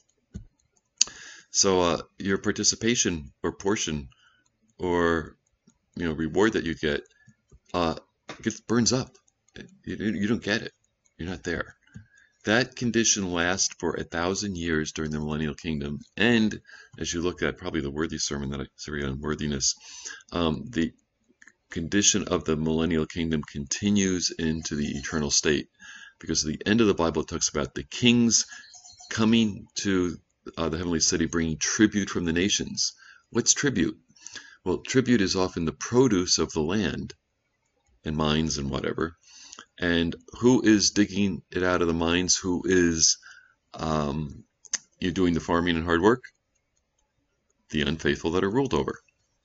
So your participation or portion or reward that you get burns up. You don't get it. You're not there. That condition lasts for 1,000 years during the millennial kingdom. And as you look at probably the worthy sermon that I say on worthiness, the condition of the millennial kingdom continues into the eternal state, because at the end of the Bible it talks about the kings coming to the heavenly city bringing tribute from the nations. What's tribute? Well, tribute is often the produce of the land and mines and whatever. And who is digging it out of the mines? Who is you doing the farming and hard work? The unfaithful that are ruled over.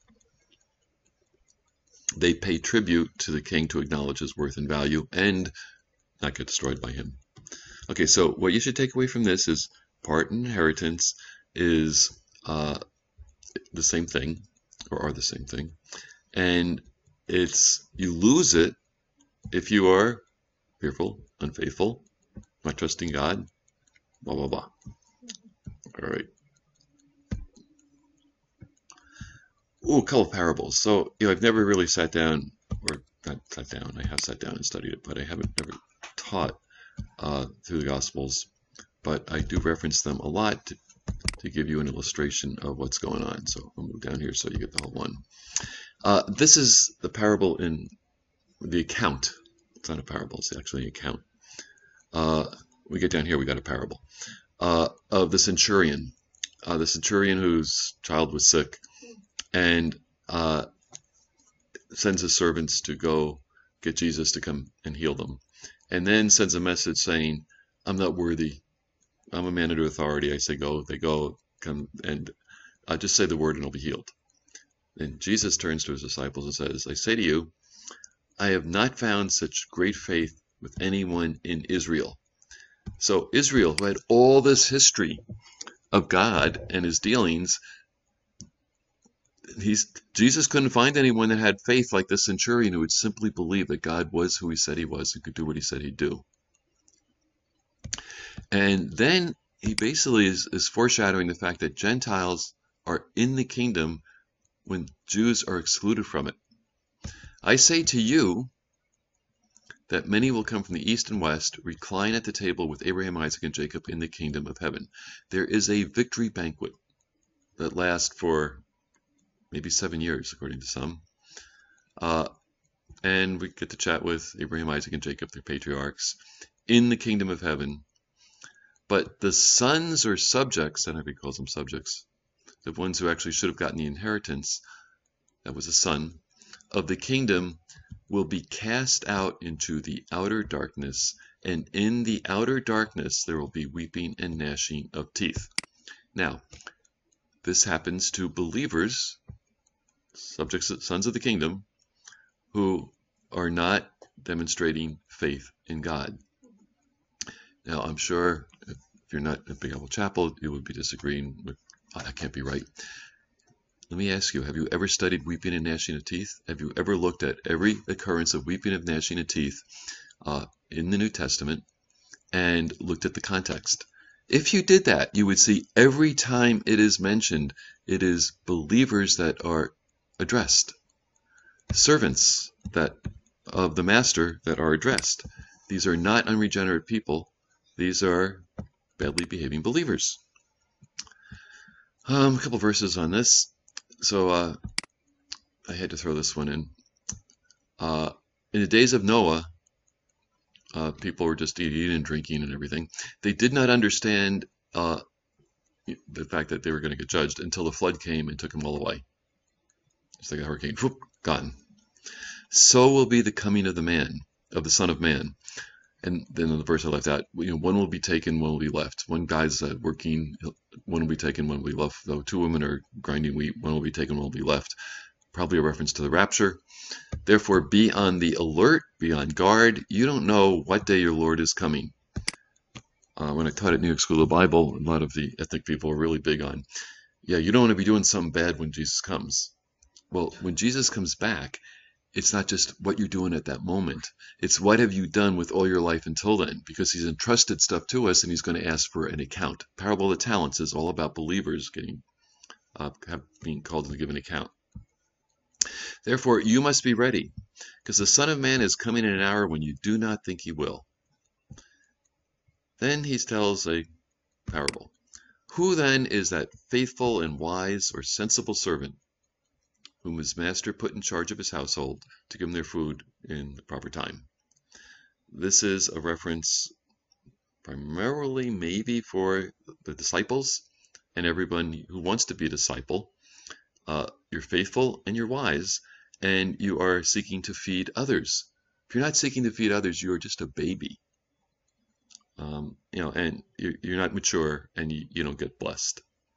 They pay tribute to the king to acknowledge his worth and value and not get destroyed by him. Okay, so what you should take away from this is part inheritance is the same thing, or are the same thing, and you lose it if you are fearful, unfaithful, not trusting God, blah, blah, blah. All right. Ooh, a couple of parables. So, I've never really sat down, or not sat down, I have sat down and studied it, but I haven't ever taught through the Gospels. But I do reference them a lot to give you an illustration of what's going on. So I'll move down here so you get the whole one. This is the parable in the account. It's not a parable, it's actually an account. We get down here, we got a parable of the centurion. The centurion whose child was sick, and sends his servants to go get Jesus to come and heal them. And then sends a message saying, I'm not worthy. I'm a man under authority. I say go, they go, come, and just say the word and it'll be healed. And Jesus turns to his disciples and says, I say to you, I have not found such great faith with anyone in Israel. So Israel, who had all this history of God and his dealings, Jesus couldn't find anyone that had faith like this centurion who would simply believe that God was who he said he was and could do what he said he'd do. And then he basically is foreshadowing the fact that Gentiles are in the kingdom when Jews are excluded from it. I say to you that many will come from the east and west, recline at the table with Abraham, Isaac, and Jacob in the kingdom of heaven. There is a victory banquet that lasts for maybe 7 years, according to some. And we get to chat with Abraham, Isaac, and Jacob, their patriarchs, in the kingdom of heaven. But the sons or subjects, and everybody calls them subjects, the ones who actually should have gotten the inheritance, that was a son, of the kingdom will be cast out into the outer darkness, and in the outer darkness there will be weeping and gnashing of teeth. Now, this happens to believers, subjects, sons of the kingdom, who are not demonstrating faith in God. Now, I'm sure if you're not at Big Apple Chapel, you would be disagreeing with, oh, that can't be right. Let me ask you, have you ever studied weeping and gnashing of teeth? Have you ever looked at every occurrence of weeping and gnashing of teeth in the New Testament and looked at the context? If you did that, you would see every time it is mentioned, it is believers that are addressed, servants that of the master that are addressed. These are not unregenerate people. These are badly behaving believers. A couple verses on this. So I had to throw this one in. In the days of Noah, people were just eating and drinking and everything. They did not understand the fact that they were going to get judged until the flood came and took them all away. It's like a hurricane, whoop, gone. So will be the coming of the Son of Man. And then in the verse I left out, one will be taken, one will be left. One guy's working, one will be taken, one will be left. Though two women are grinding wheat, one will be taken, one will be left. Probably a reference to the rapture. Therefore, be on the alert, be on guard. You don't know what day your Lord is coming. When I taught at New York School of the Bible, a lot of the ethnic people were really big on, you don't want to be doing something bad when Jesus comes. Well, when Jesus comes back, it's not just what you're doing at that moment. It's what have you done with all your life until then, because he's entrusted stuff to us and he's going to ask for an account. Parable of the Talents is all about believers being called to give an account. Therefore, you must be ready, because the Son of Man is coming in an hour when you do not think he will. Then he tells a parable. Who then is that faithful and wise or sensible servant whom his master put in charge of his household to give them their food in the proper time? This is a reference primarily maybe for the disciples and everyone who wants to be a disciple. You're faithful and you're wise, and you are seeking to feed others. If you're not seeking to feed others, you are just a baby. And you're not mature, and you don't get blessed.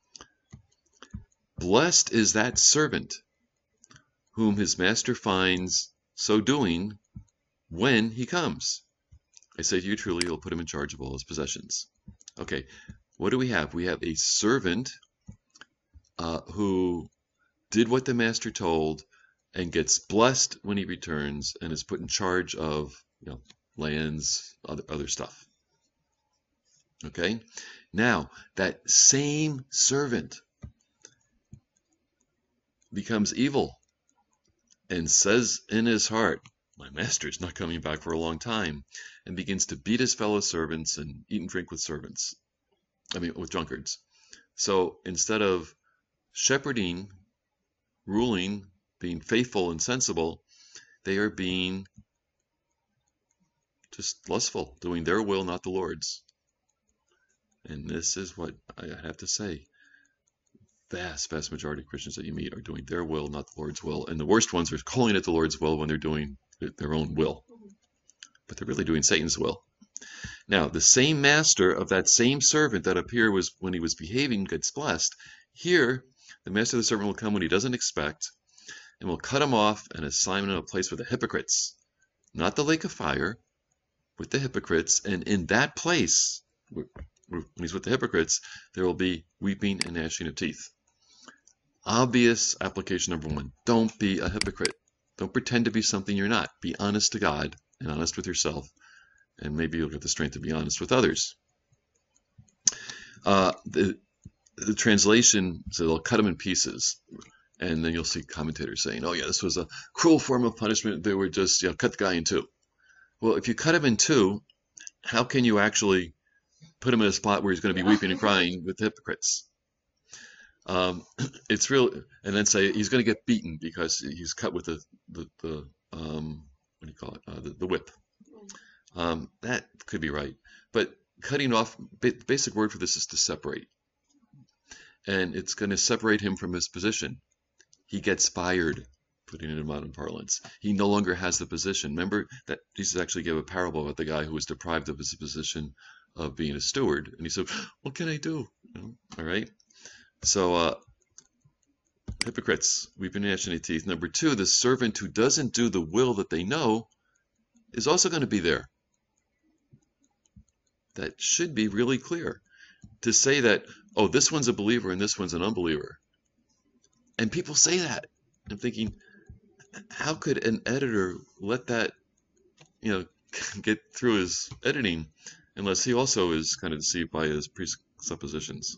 Blessed is that servant whom his master finds so doing when he comes. I say to you truly, he'll put him in charge of all his possessions. Okay, what do we have? We have a servant who did what the master told and gets blessed when he returns and is put in charge of lands, other stuff. Okay, now that same servant becomes evil and says in his heart, my master's not coming back for a long time, and begins to beat his fellow servants and eat and drink with with drunkards. So instead of shepherding, ruling, being faithful and sensible, they are being just lustful, doing their will, not the Lord's. And this is what I have to say. Vast majority of Christians that you meet are doing their will, not the Lord's will. And the worst ones are calling it the Lord's will when they're doing their own will. But they're really doing Satan's will. Now, the same master of that same servant that up here was when he was behaving gets blessed. Here, the master of the servant will come when he doesn't expect and will cut him off and assign him in a place with the hypocrites. Not the lake of fire, with the hypocrites. And in that place, when he's with the hypocrites, there will be weeping and gnashing of teeth. Obvious application number one. Don't be a hypocrite. Don't pretend to be something you're not. Be honest to God and honest with yourself. And maybe you'll get the strength to be honest with others. The translation, so they'll cut them in pieces. And then you'll see commentators saying, oh, yeah, this was a cruel form of punishment. They were just, cut the guy in two. Well, if you cut him in two, how can you actually put him in a spot where he's going to be weeping and crying with hypocrites? It's real, and then say he's going to get beaten because he's cut with the what do you call it? The whip. That could be right, but cutting off, basic word for this is to separate, and it's going to separate him from his position. He gets fired, putting it in modern parlance. He no longer has the position. Remember that Jesus actually gave a parable about the guy who was deprived of his position of being a steward, and he said, "What can I do?" All right. So, hypocrites, weeping and gnashing of teeth. Number two, the servant who doesn't do the will that they know is also going to be there. That should be really clear. To say that, oh, this one's a believer and this one's an unbeliever. And people say that. I'm thinking, how could an editor let that, get through his editing unless he also is kind of deceived by his presuppositions?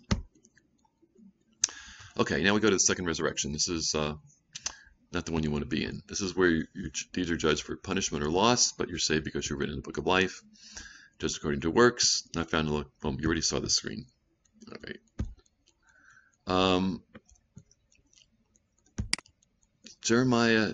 Okay, now we go to the second resurrection. This is not the one you want to be in. This is where these are judged for punishment or loss, but you're saved because you're written in the book of life. Just according to works, not found in the boom. You already saw the screen. All right. Jeremiah,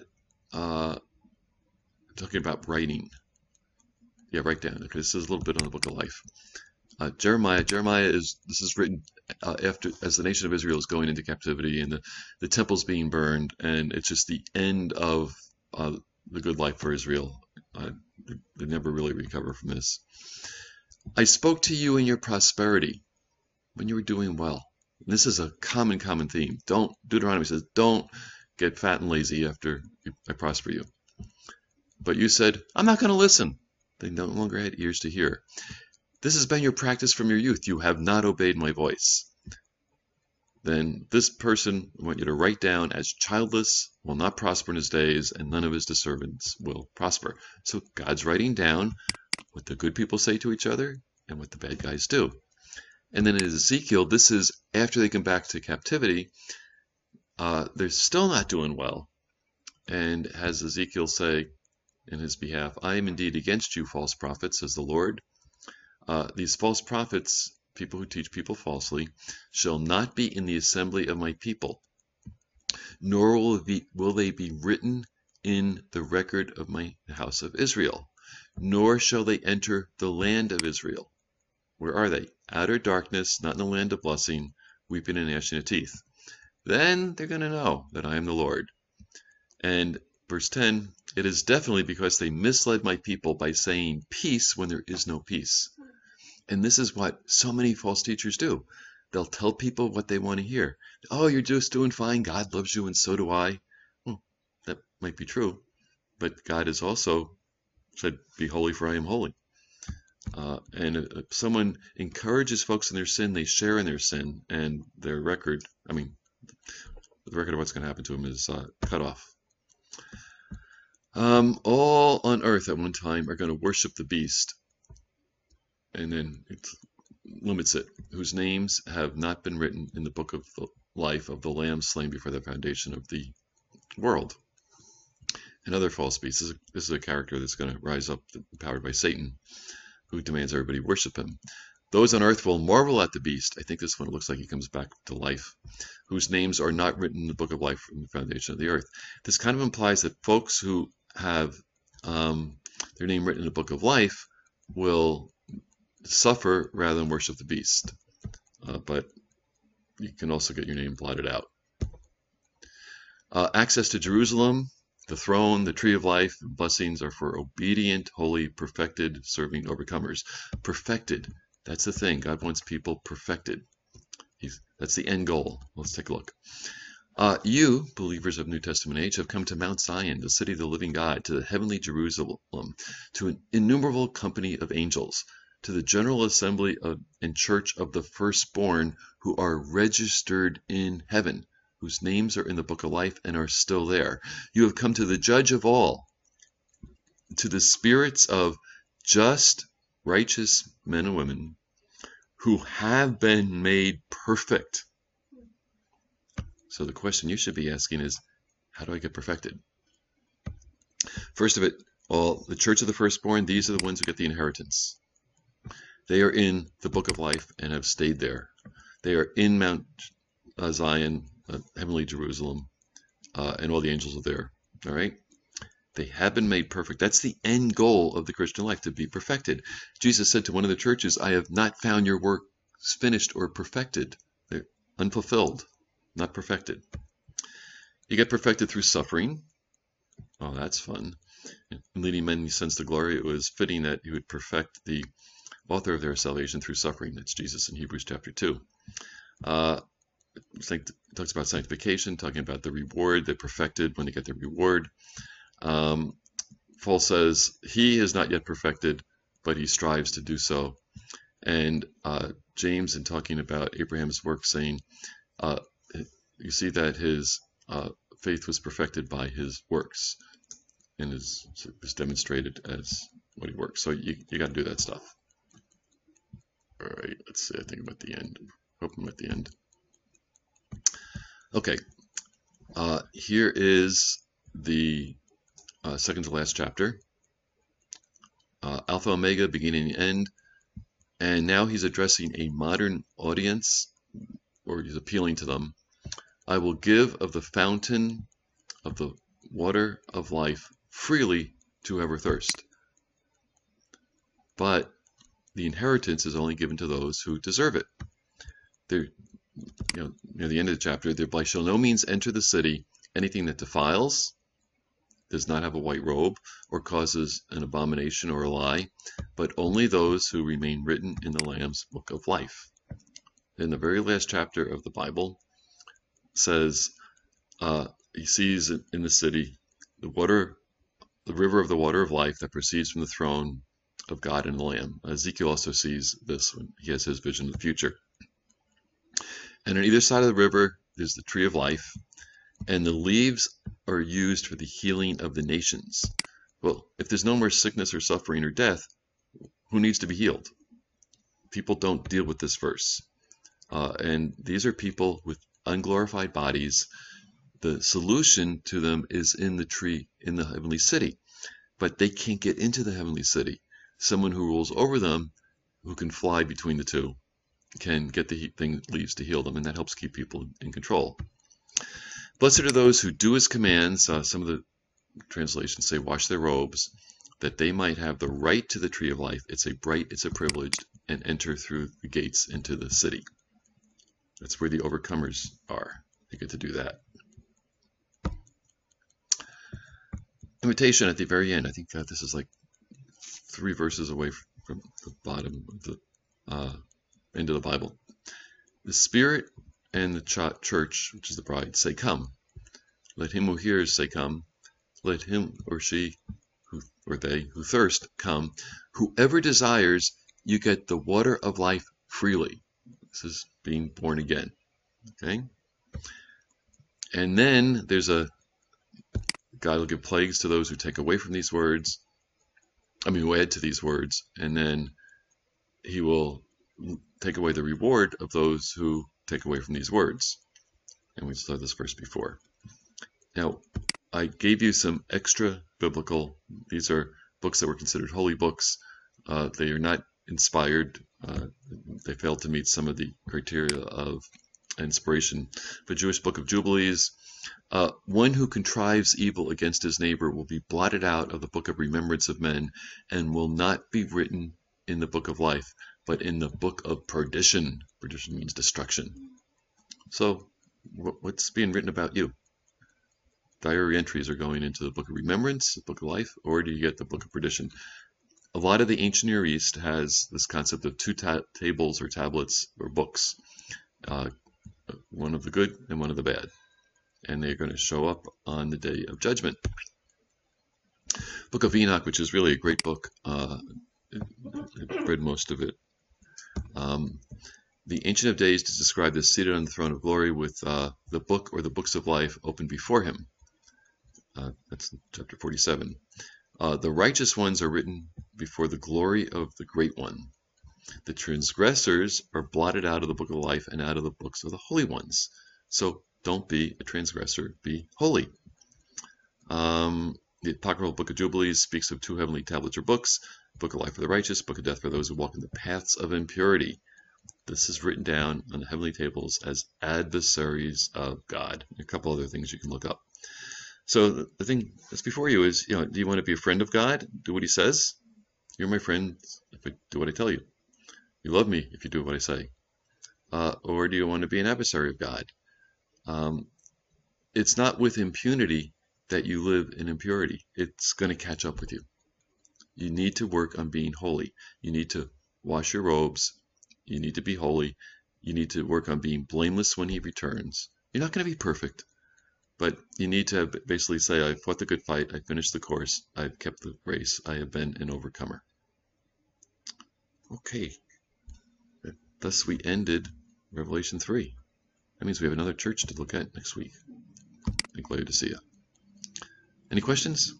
talking about writing. Yeah, write down. Okay, this is a little bit on the book of life. Jeremiah this is written after, as the nation of Israel is going into captivity and the temple's being burned, and it's just the end of the good life for Israel. They never really recover from this. I spoke to you in your prosperity when you were doing well. And this is a common theme. Deuteronomy says, don't get fat and lazy after I prosper you. But you said, I'm not going to listen. They no longer had ears to hear. This has been your practice from your youth. You have not obeyed my voice. Then this person, I want you to write down, as childless, will not prosper in his days, and none of his descendants will prosper. So God's writing down what the good people say to each other and what the bad guys do. And then in Ezekiel, this is after they come back to captivity. They're still not doing well. And has Ezekiel say in his behalf, I am indeed against you, false prophets, says the Lord. These false prophets, people who teach people falsely, shall not be in the assembly of my people, nor will they be written in the record of my house of Israel, nor shall they enter the land of Israel. Where are they? Outer darkness, not in the land of blessing, weeping and gnashing of teeth. Then they're going to know that I am the Lord. And verse 10, it is definitely because they misled my people by saying peace when there is no peace. And this is what so many false teachers do. They'll tell people what they want to hear. Oh, you're just doing fine. God loves you and so do I. Well, that might be true. But God has also said, be holy for I am holy. And if someone encourages folks in their sin, they share in their sin, and their record, the record of what's going to happen to them is cut off. All on earth at one time are going to worship the beast. And then it limits it, whose names have not been written in the book of the life of the Lamb slain before the foundation of the world. And other false beasts. This is a character that's going to rise up, powered by Satan, who demands everybody worship him. Those on earth will marvel at the beast. I think this one looks like he comes back to life, whose names are not written in the book of life from the foundation of the earth. This kind of implies that folks who have their name written in the book of life will suffer rather than worship the beast. But you can also get your name blotted out. Access to Jerusalem, the throne, the tree of life, and blessings are for obedient, holy, perfected, serving overcomers. Perfected. That's the thing. God wants people perfected. That's the end goal. Let's take a look. You, believers of New Testament age, have come to Mount Zion, the city of the living God, to the heavenly Jerusalem, to an innumerable company of angels, to the general assembly and church of the firstborn who are registered in heaven, whose names are in the book of life and are still there. You have come to the judge of all, to the spirits of just, righteous men and women who have been made perfect. So the question you should be asking is, how do I get perfected? First of it all, the church of the firstborn, these are the ones who get the inheritance. They are in the book of life and have stayed there. They are in Mount Zion, heavenly Jerusalem, and all the angels are there. All right? They have been made perfect. That's the end goal of the Christian life, to be perfected. Jesus said to one of the churches, I have not found your work finished or perfected. They're unfulfilled, not perfected. You get perfected through suffering. Oh, that's fun. In leading many sons to glory, it was fitting that he would perfect the author of their salvation through suffering. That's Jesus in Hebrews chapter 2. It talks about sanctification, talking about the reward. They're perfected when they get the reward. Paul says he is not yet perfected, but he strives to do so. And James, in talking about Abraham's work, saying, you see that his faith was perfected by his works, and is demonstrated as what he works. So you got to do that stuff. All right, let's see. I think I'm at the end. Hope I'm at the end. Okay, here is the second to last chapter. Alpha Omega, beginning and end. And now he's addressing a modern audience, or he's appealing to them. I will give of the fountain of the water of life freely to whoever thirst. But the inheritance is only given to those who deserve it. There, near the end of the chapter, there shall no means enter the city anything that defiles, does not have a white robe, or causes an abomination or a lie, but only those who remain written in the Lamb's book of life. In the very last chapter of the Bible says he sees in the city the river of the water of life that proceeds from the throne of God and the Lamb. Ezekiel also sees this when he has his vision of the future. And on either side of the river is the tree of life, and the leaves are used for the healing of the nations. Well, if there's no more sickness or suffering or death, who needs to be healed? People don't deal with this verse. And these are people with unglorified bodies. The solution to them is in the tree, in the heavenly city. But they can't get into the heavenly city. Someone who rules over them, who can fly between the two, can get the leaves to heal them, and that helps keep people in control. Blessed are those who do his commands. Some of the translations say wash their robes, that they might have the right to the tree of life. It's a privilege, and enter through the gates into the city. That's where the overcomers are. They get to do that. Invitation at the very end. I think this is like 3 verses away from the bottom of the end of the Bible. The Spirit and the church, which is the bride, say, come. Let him who hears say, come. Let him or she, or they who thirst, come. Whoever desires, you get the water of life freely. This is being born again. Okay? And then there's God will give plagues to those who take away from these words. Who add to these words. And then he will take away the reward of those who take away from these words. And we saw this verse before. Now, I gave you some extra biblical. These are books that were considered holy books. They are not inspired. They failed to meet some of the criteria of inspiration. The Jewish Book of Jubilees. One who contrives evil against his neighbor will be blotted out of the book of remembrance of men, and will not be written in the book of life, but in the book of perdition. Perdition means destruction. So, what's being written about you? Diary entries are going into the book of remembrance, the book of life, or do you get the book of perdition? A lot of the ancient Near East has this concept of 2 tables or tablets or books, one of the good and one of the bad, and they're going to show up on the day of judgment. Book of Enoch, which is really a great book. I read most of it. The Ancient of Days is described as seated on the throne of glory with the book or the books of life open before him. That's chapter 47. The righteous ones are written before the glory of the Great One. The transgressors are blotted out of the book of life and out of the books of the holy ones. So don't be a transgressor, be holy. The apocryphal book of Jubilees speaks of 2 heavenly tablets or books, book of life for the righteous, book of death for those who walk in the paths of impurity. This is written down on the heavenly tables as adversaries of God. A couple other things you can look up. So the thing that's before you is, do you want to be a friend of God? Do what he says? You're my friend if I do what I tell you. You love me if you do what I say. Or do you want to be an adversary of God? It's not with impunity that you live in impurity. It's going to catch up with you. You need to work on being holy. You need to wash your robes. You need to be holy. You need to work on being blameless when he returns. You're not going to be perfect, but you need to basically say, I fought the good fight. I finished the course. I've kept the race. I have been an overcomer. Okay. Thus we ended Revelation 3. That means we have another church to look at next week. I'm glad to see you. Any questions?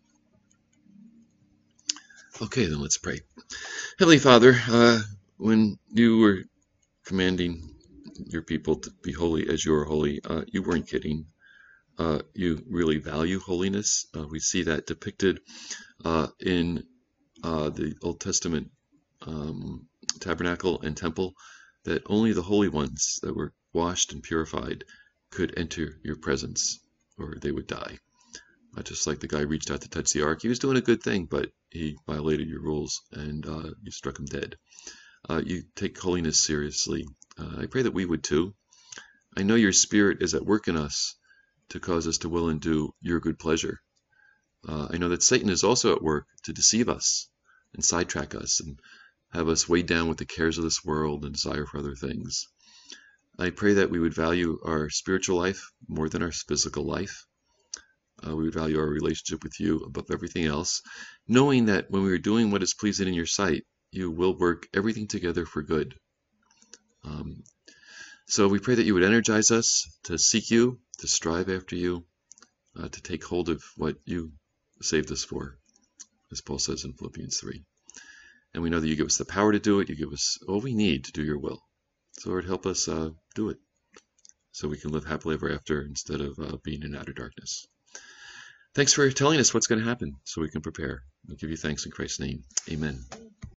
Okay, then let's pray. Heavenly Father, when you were commanding your people to be holy as you are holy, you weren't kidding. You really value holiness. We see that depicted in the Old Testament tabernacle and temple, that only the holy ones that were washed and purified could enter your presence, or they would die. Just like the guy reached out to touch the ark. He was doing a good thing, but he violated your rules, and you struck him dead. You take holiness seriously. I pray that we would too. I know your Spirit is at work in us to cause us to will and do your good pleasure. I know that Satan is also at work to deceive us and sidetrack us and have us weighed down with the cares of this world and desire for other things. I pray that we would value our spiritual life more than our physical life. We would value our relationship with you above everything else, knowing that when we are doing what is pleasing in your sight, you will work everything together for good. So we pray that you would energize us to seek you, to strive after you, to take hold of what you saved us for, as Paul says in Philippians 3. And we know that you give us the power to do it. You give us all we need to do your will. So Lord, help us do it so we can live happily ever after instead of being in outer darkness. Thanks for telling us what's going to happen so we can prepare. We give you thanks in Christ's name. Amen.